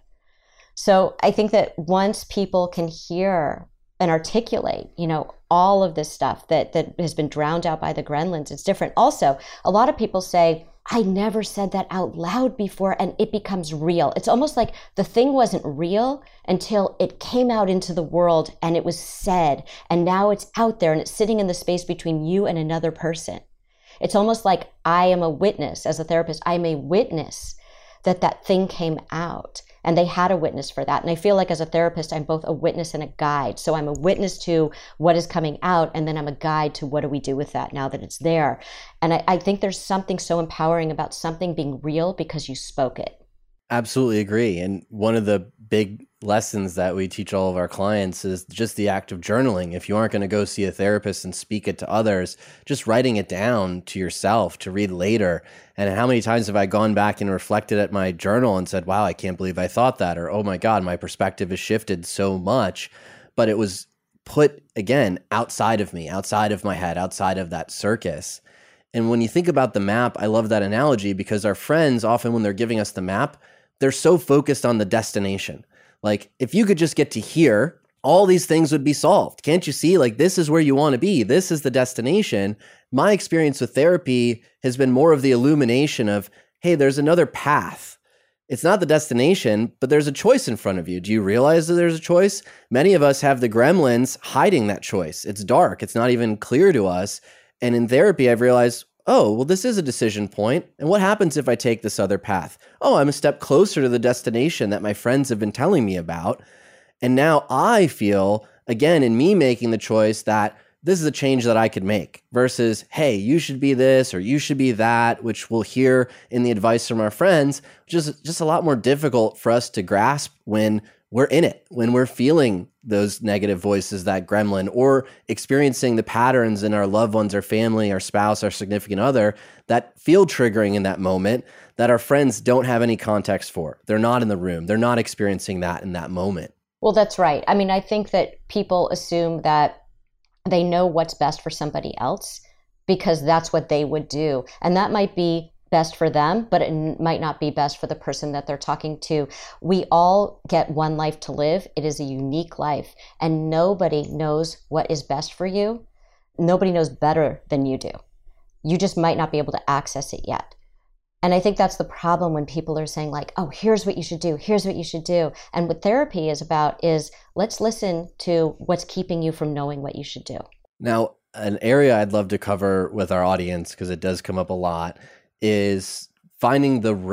C: So I think that once people can hear and articulate, all of this stuff that has been drowned out by the gremlins, it's different. Also, a lot of people say, I never said that out loud before, and it becomes real. It's almost like the thing wasn't real until it came out into the world and it was said, and now it's out there and it's sitting in the space between you and another person. It's almost like I am a witness. As a therapist, I am a witness that thing came out, and they had a witness for that. And I feel like as a therapist, I'm both a witness and a guide. So I'm a witness to what is coming out, and then I'm a guide to what do we do with that now that it's there. And I think there's something so empowering about something being real because you spoke it.
A: Absolutely agree. And one of the big lessons that we teach all of our clients is just the act of journaling. If you aren't going to go see a therapist and speak it to others, just writing it down to yourself to read later. And how many times have I gone back and reflected at my journal and said, wow, I can't believe I thought that, or, oh my God, my perspective has shifted so much. But it was put, again, outside of me, outside of my head, outside of that circus. And when you think about the map, I love that analogy because our friends, often when they're giving us the map, they're so focused on the destination. Like, if you could just get to here, all these things would be solved. Can't you see? Like, this is where you want to be. This is the destination. My experience with therapy has been more of the illumination of, hey, there's another path. It's not the destination, but there's a choice in front of you. Do you realize that there's a choice? Many of us have the gremlins hiding that choice. It's dark. It's not even clear to us. And in therapy, I've realized, oh, well, this is a decision point. And what happens if I take this other path? Oh, I'm a step closer to the destination that my friends have been telling me about. And now I feel, again, in me making the choice that this is a change that I could make versus, hey, you should be this or you should be that, which we'll hear in the advice from our friends, which is just a lot more difficult for us to grasp when we're in it, when we're feeling those negative voices, that gremlin, or experiencing the patterns in our loved ones, our family, our spouse, our significant other that feel triggering in that moment that our friends don't have any context for. They're not in the room. They're not experiencing that in that moment.
C: Well, that's right. I mean, I think that people assume that they know what's best for somebody else because that's what they would do. And that might be best for them, but it might not be best for the person that they're talking to. We all get one life to live. It is a unique life, and nobody knows what is best for you. Nobody knows better than you do. You just might not be able to access it yet. And I think that's the problem when people are saying like, oh, here's what you should do. Here's what you should do. And what therapy is about is let's listen to what's keeping you from knowing what you should do.
A: Now, an area I'd love to cover with our audience, because it does come up a lot, is finding the right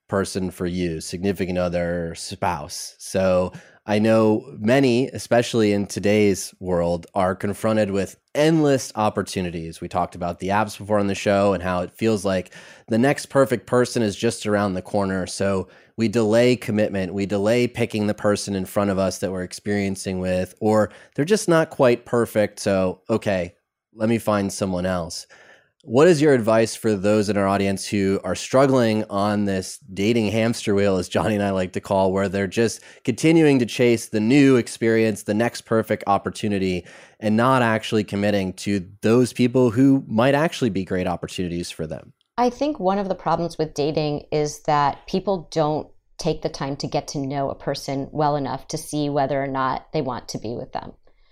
A: person for you, significant other, spouse. So I know many, especially in today's world, are confronted with endless opportunities. We talked about the apps before on the show and how it feels like the next perfect person is just around the corner. So we delay commitment. We delay picking the person in front of us that we're experiencing with, or they're just not quite perfect. So, okay, let me find someone else. What is your advice for those in our audience who are struggling on this dating hamster wheel, as Johnny and I like to call, where they're just continuing to chase the new experience, the next perfect opportunity, and not actually committing to those people who might actually be great opportunities for them?
C: I think one of the problems with dating is that people don't take the time to get to know a person well enough to see whether or not they want to be with them.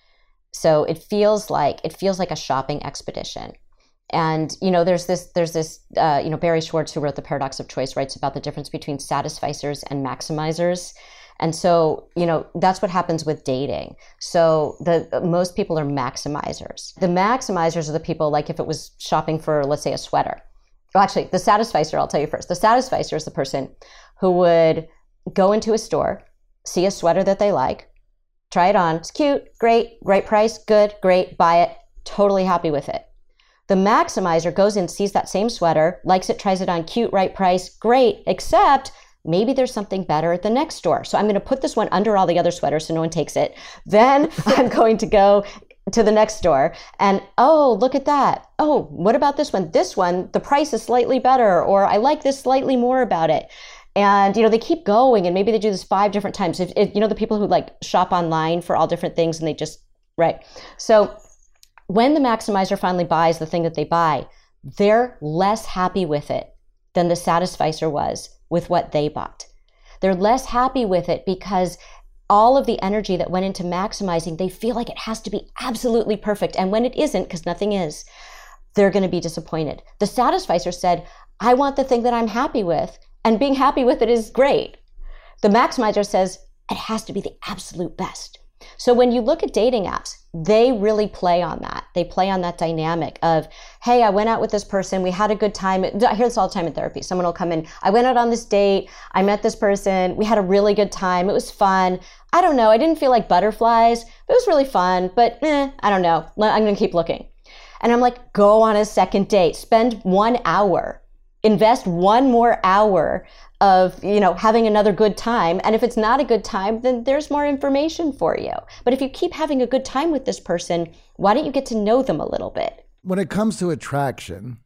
C: So it feels like a shopping expedition. And, there's this, Barry Schwartz, who wrote The Paradox of Choice, writes about the difference between satisficers and maximizers. And so, that's what happens with dating. So most people are maximizers. The maximizers are the people, like if it was shopping for, let's say, a sweater. Well, actually, the satisficer, I'll tell you first. The satisficer is the person who would go into a store, see a sweater that they like, try it on. It's cute, great, right price, good, great, buy it, totally happy with it. The maximizer goes in, sees that same sweater, likes it, tries it on, cute, right price, great, except maybe there's something better at the next store. So I'm going to put this one under all the other sweaters so no one takes it. Then I'm going to go to the next store and, oh, look at that. Oh, what about this one? This one, the price is slightly better, or I like this slightly more about it. And, they keep going, and maybe they do this 5 different times. If the people who like shop online for all different things, and they just, right. So when the maximizer finally buys the thing that they buy, they're less happy with it than the satisficer was with what they bought. They're less happy with it because all of the energy that went into maximizing, they feel like it has to be absolutely perfect. And when it isn't, because nothing is, they're going to be disappointed. The satisficer said, I want the thing that I'm happy with, and being happy with it is great. The maximizer says, it has to be the absolute best. So when you look at dating apps, they really play on that. They play on that dynamic of, hey, I went out with this person. We had a good time. I hear this all the time in therapy. Someone will come in. I went out on this date. I met this person. We had a really good time. It was fun. I don't know. I didn't feel like butterflies. It was really fun, but I don't know. I'm going to keep looking. And I'm like, go on a second date. Spend 1 hour. Invest 1 more hour of, having another good time. And if it's not a good time, then there's more information for you. But if you keep having a good time with this person, why don't you get to know them a little bit?
B: When it comes to attraction,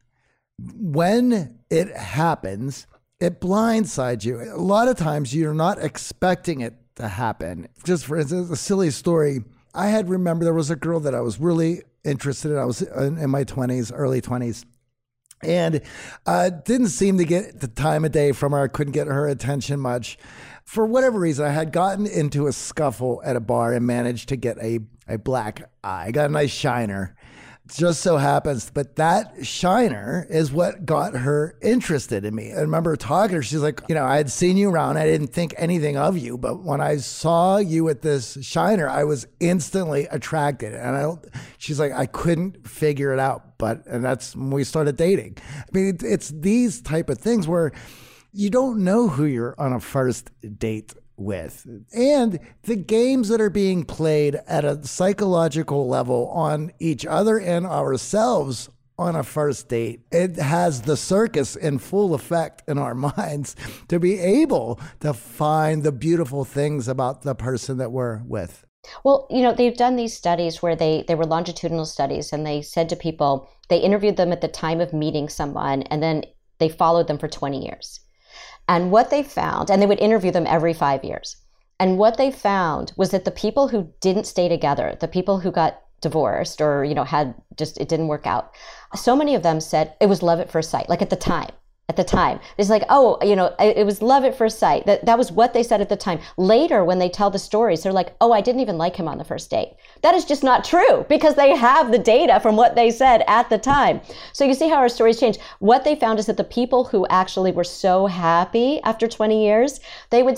B: when it happens, it blindsides you. A lot of times you're not expecting it to happen. Just for instance, a silly story. I remember there was a girl that I was really interested in. I was in my 20s, early 20s. And didn't seem to get the time of day from her. I couldn't get her attention much. For whatever reason, I had gotten into a scuffle at a bar and managed to get a black eye. I got a nice shiner. Just so happens, but that shiner is what got her interested in me. I remember talking to her. She's like, I had seen you around. I didn't think anything of you, but when I saw you with this shiner, I was instantly attracted. And she's like, I couldn't figure it out. And that's when we started dating. I mean, it's these type of things where you don't know who you're on a first date with. And the games that are being played at a psychological level on each other and ourselves on a first date, it has the circus in full effect in our minds to be able to find the beautiful things about the person that we're with.
C: Well, they've done these studies where they were longitudinal studies, and they said to people, they interviewed them at the time of meeting someone, and then they followed them for 20 years. And what they found, and they would interview them every 5 years. And what they found was that the people who didn't stay together, the people who got divorced or, it didn't work out. So many of them said it was love at first sight, like at the time. It's like, it was love at first sight. That was what they said at the time. Later, when they tell the stories, they're like, I didn't even like him on the first date. That is just not true because they have the data from what they said at the time. So you see how our stories change. What they found is that the people who actually were so happy after 20 years, they would say,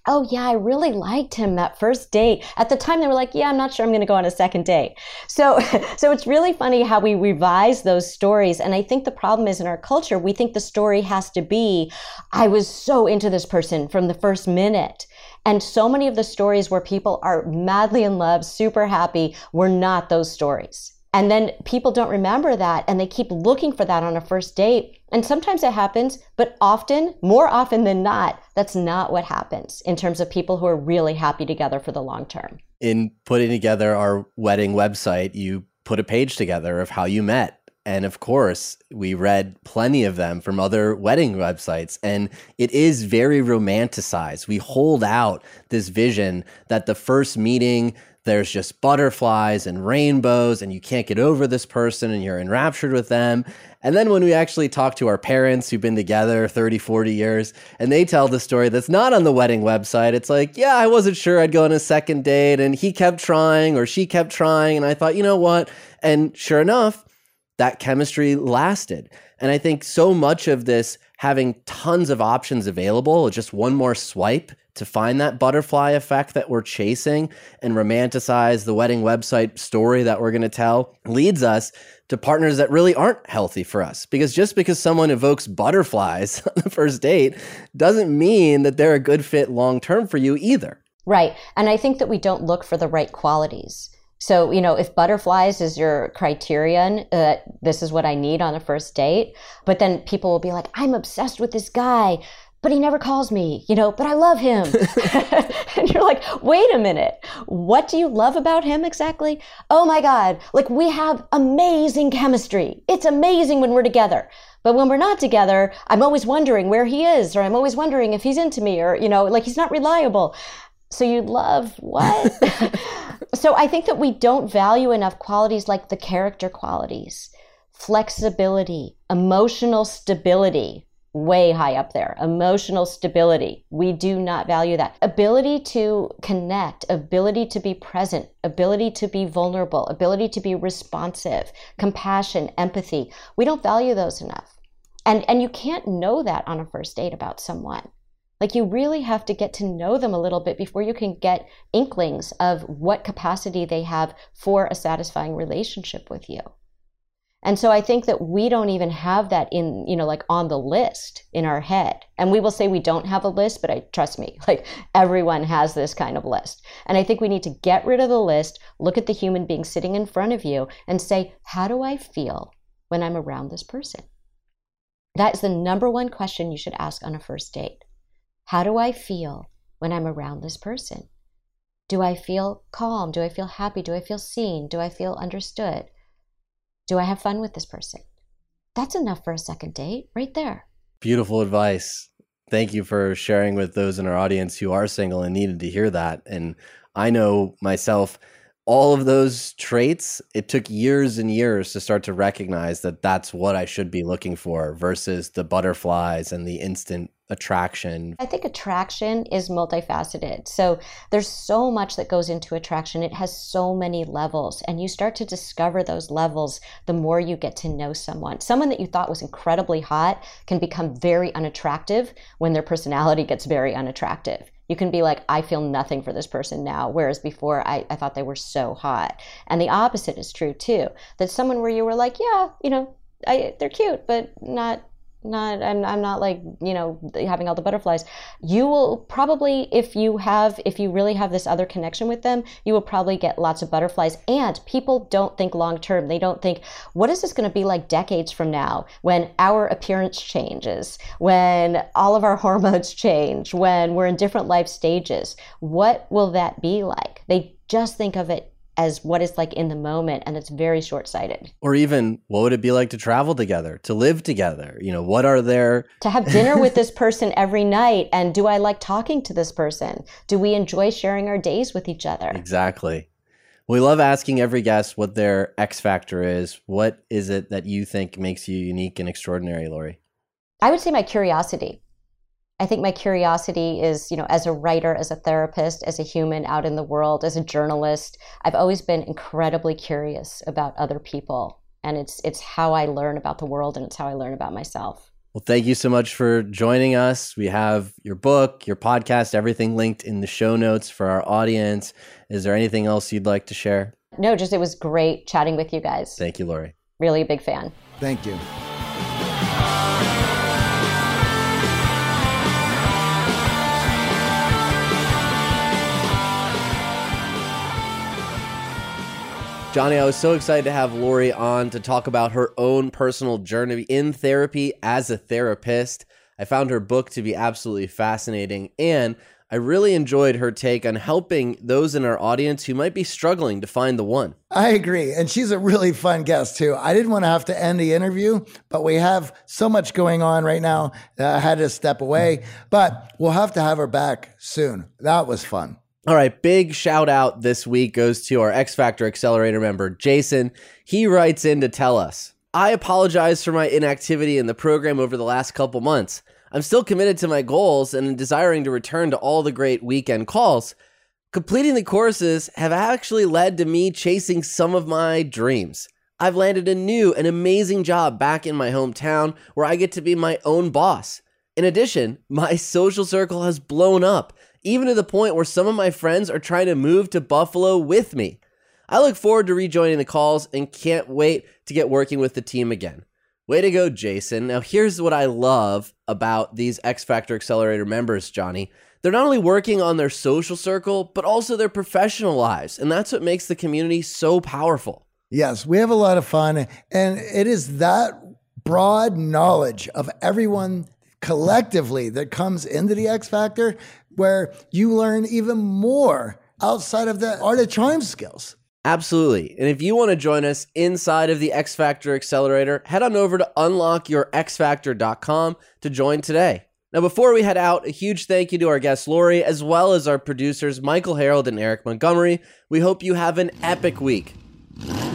C: oh yeah, I really liked him that first date. At the time they were like, yeah, I'm not sure I'm going to go on a second date. So it's really funny how we revise those stories. And I think the problem is in our culture, we think the story has to be, I was so into this person from the first minute. And so many of the stories where people are madly in love, super happy, were not those stories. And then people don't remember that and they keep looking for that on a first date. And sometimes it happens, but often, more often than not, that's not what happens in terms of people who are really happy together for the long term.
A: In putting together our wedding website, you put a page together of how you met. And of course, we read plenty of them from other wedding websites. And it is very romanticized. We hold out this vision that the first meeting, there's just butterflies and rainbows and you can't get over this person and you're enraptured with them. And then when we actually talk to our parents who've been together 30, 40 years, and they tell the story that's not on the wedding website, it's like, yeah, I wasn't sure I'd go on a second date and he kept trying or she kept trying. And I thought, you know what? And sure enough, that chemistry lasted. And I think so much of this having tons of options available, just one more swipe to find that butterfly effect that we're chasing and romanticize the wedding website story that we're going to tell, leads us to partners that really aren't healthy for us. Because just because someone evokes butterflies on the first date doesn't mean that they're a good fit long-term for you either.
C: Right. And I think that we don't look for the right qualities. So, if butterflies is your criterion, this is what I need on a first date, but then people will be like, I'm obsessed with this guy, but he never calls me, but I love him. And you're like, wait a minute, what do you love about him exactly? Oh my God, we have amazing chemistry. It's amazing when we're together. But when we're not together, I'm always wondering where he is, or I'm always wondering if he's into me, or, he's not reliable. So you love what? So I think that we don't value enough qualities like the character qualities, flexibility, emotional stability, way high up there, emotional stability. We do not value that. Ability to connect, ability to be present, ability to be vulnerable, ability to be responsive, compassion, empathy. We don't value those enough. And you can't know that on a first date about someone. You really have to get to know them a little bit before you can get inklings of what capacity they have for a satisfying relationship with you. And so I think that we don't even have that in, on the list in our head. And we will say we don't have a list, but trust me, everyone has this kind of list. And I think we need to get rid of the list, look at the human being sitting in front of you and say, how do I feel when I'm around this person? That is the number one question you should ask on a first date. How do I feel when I'm around this person? Do I feel calm? Do I feel happy? Do I feel seen? Do I feel understood? Do I have fun with this person? That's enough for a second date right there.
A: Beautiful advice. Thank you for sharing with those in our audience who are single and needed to hear that. And I know myself, all of those traits, it took years and years to start to recognize that that's what I should be looking for versus the butterflies and the instant attraction.
C: I think attraction is multifaceted. So there's so much that goes into attraction. It has so many levels, and you start to discover those levels the more you get to know someone. Someone that you thought was incredibly hot can become very unattractive when their personality gets very unattractive. You can be like, I feel nothing for this person now, whereas before I thought they were so hot. And the opposite is true too, that someone where you were like, yeah, they're cute, but I'm not having all the butterflies. You will probably, if you really have this other connection with them, you will probably get lots of butterflies. And people don't think long term. They don't think, what is this going to be like decades from now when our appearance changes, when all of our hormones change, when we're in different life stages? What will that be like? They just think of it as what is like in the moment, and it's very short-sighted.
A: Or even, what would it be like to travel together, to live together? What are their...
C: To have dinner with this person every night, and do I like talking to this person? Do we enjoy sharing our days with each other?
A: Exactly. We love asking every guest what their X factor is. What is it that you think makes you unique and extraordinary, Lori?
C: I would say my curiosity. I think my curiosity is, as a writer, as a therapist, as a human out in the world, as a journalist, I've always been incredibly curious about other people. And it's how I learn about the world, and it's how I learn about myself.
A: Well, thank you so much for joining us. We have your book, your podcast, everything linked in the show notes for our audience. Is there anything else you'd like to share?
C: No, just it was great chatting with you guys.
A: Thank you, Lori.
C: Really a big fan.
B: Thank you.
A: Johnny, I was so excited to have Lori on to talk about her own personal journey in therapy as a therapist. I found her book to be absolutely fascinating, and I really enjoyed her take on helping those in our audience who might be struggling to find the one.
B: I agree. And she's a really fun guest, too. I didn't want to have to end the interview, but we have so much going on right now that I had to step away. But we'll have to have her back soon. That was fun.
A: All right, big shout out this week goes to our X Factor Accelerator member, Jason. He writes in to tell us, I apologize for my inactivity in the program over the last couple months. I'm still committed to my goals and desiring to return to all the great weekend calls. Completing the courses have actually led to me chasing some of my dreams. I've landed a new and amazing job back in my hometown where I get to be my own boss. In addition, my social circle has blown up, even to the point where some of my friends are trying to move to Buffalo with me. I look forward to rejoining the calls and can't wait to get working with the team again. Way to go, Jason. Now, here's what I love about these X Factor Accelerator members, Johnny. They're not only working on their social circle, but also their professional lives. And that's what makes the community so powerful.
B: Yes, we have a lot of fun. And it is that broad knowledge of everyone collectively that comes into the X Factor where you learn even more outside of the art of charm skills.
A: Absolutely. And if you want to join us inside of the X Factor Accelerator, head on over to unlockyourxfactor.com to join today. Now, before we head out, a huge thank you to our guest, Lori, as well as our producers, Michael Harold and Eric Montgomery. We hope you have an epic week.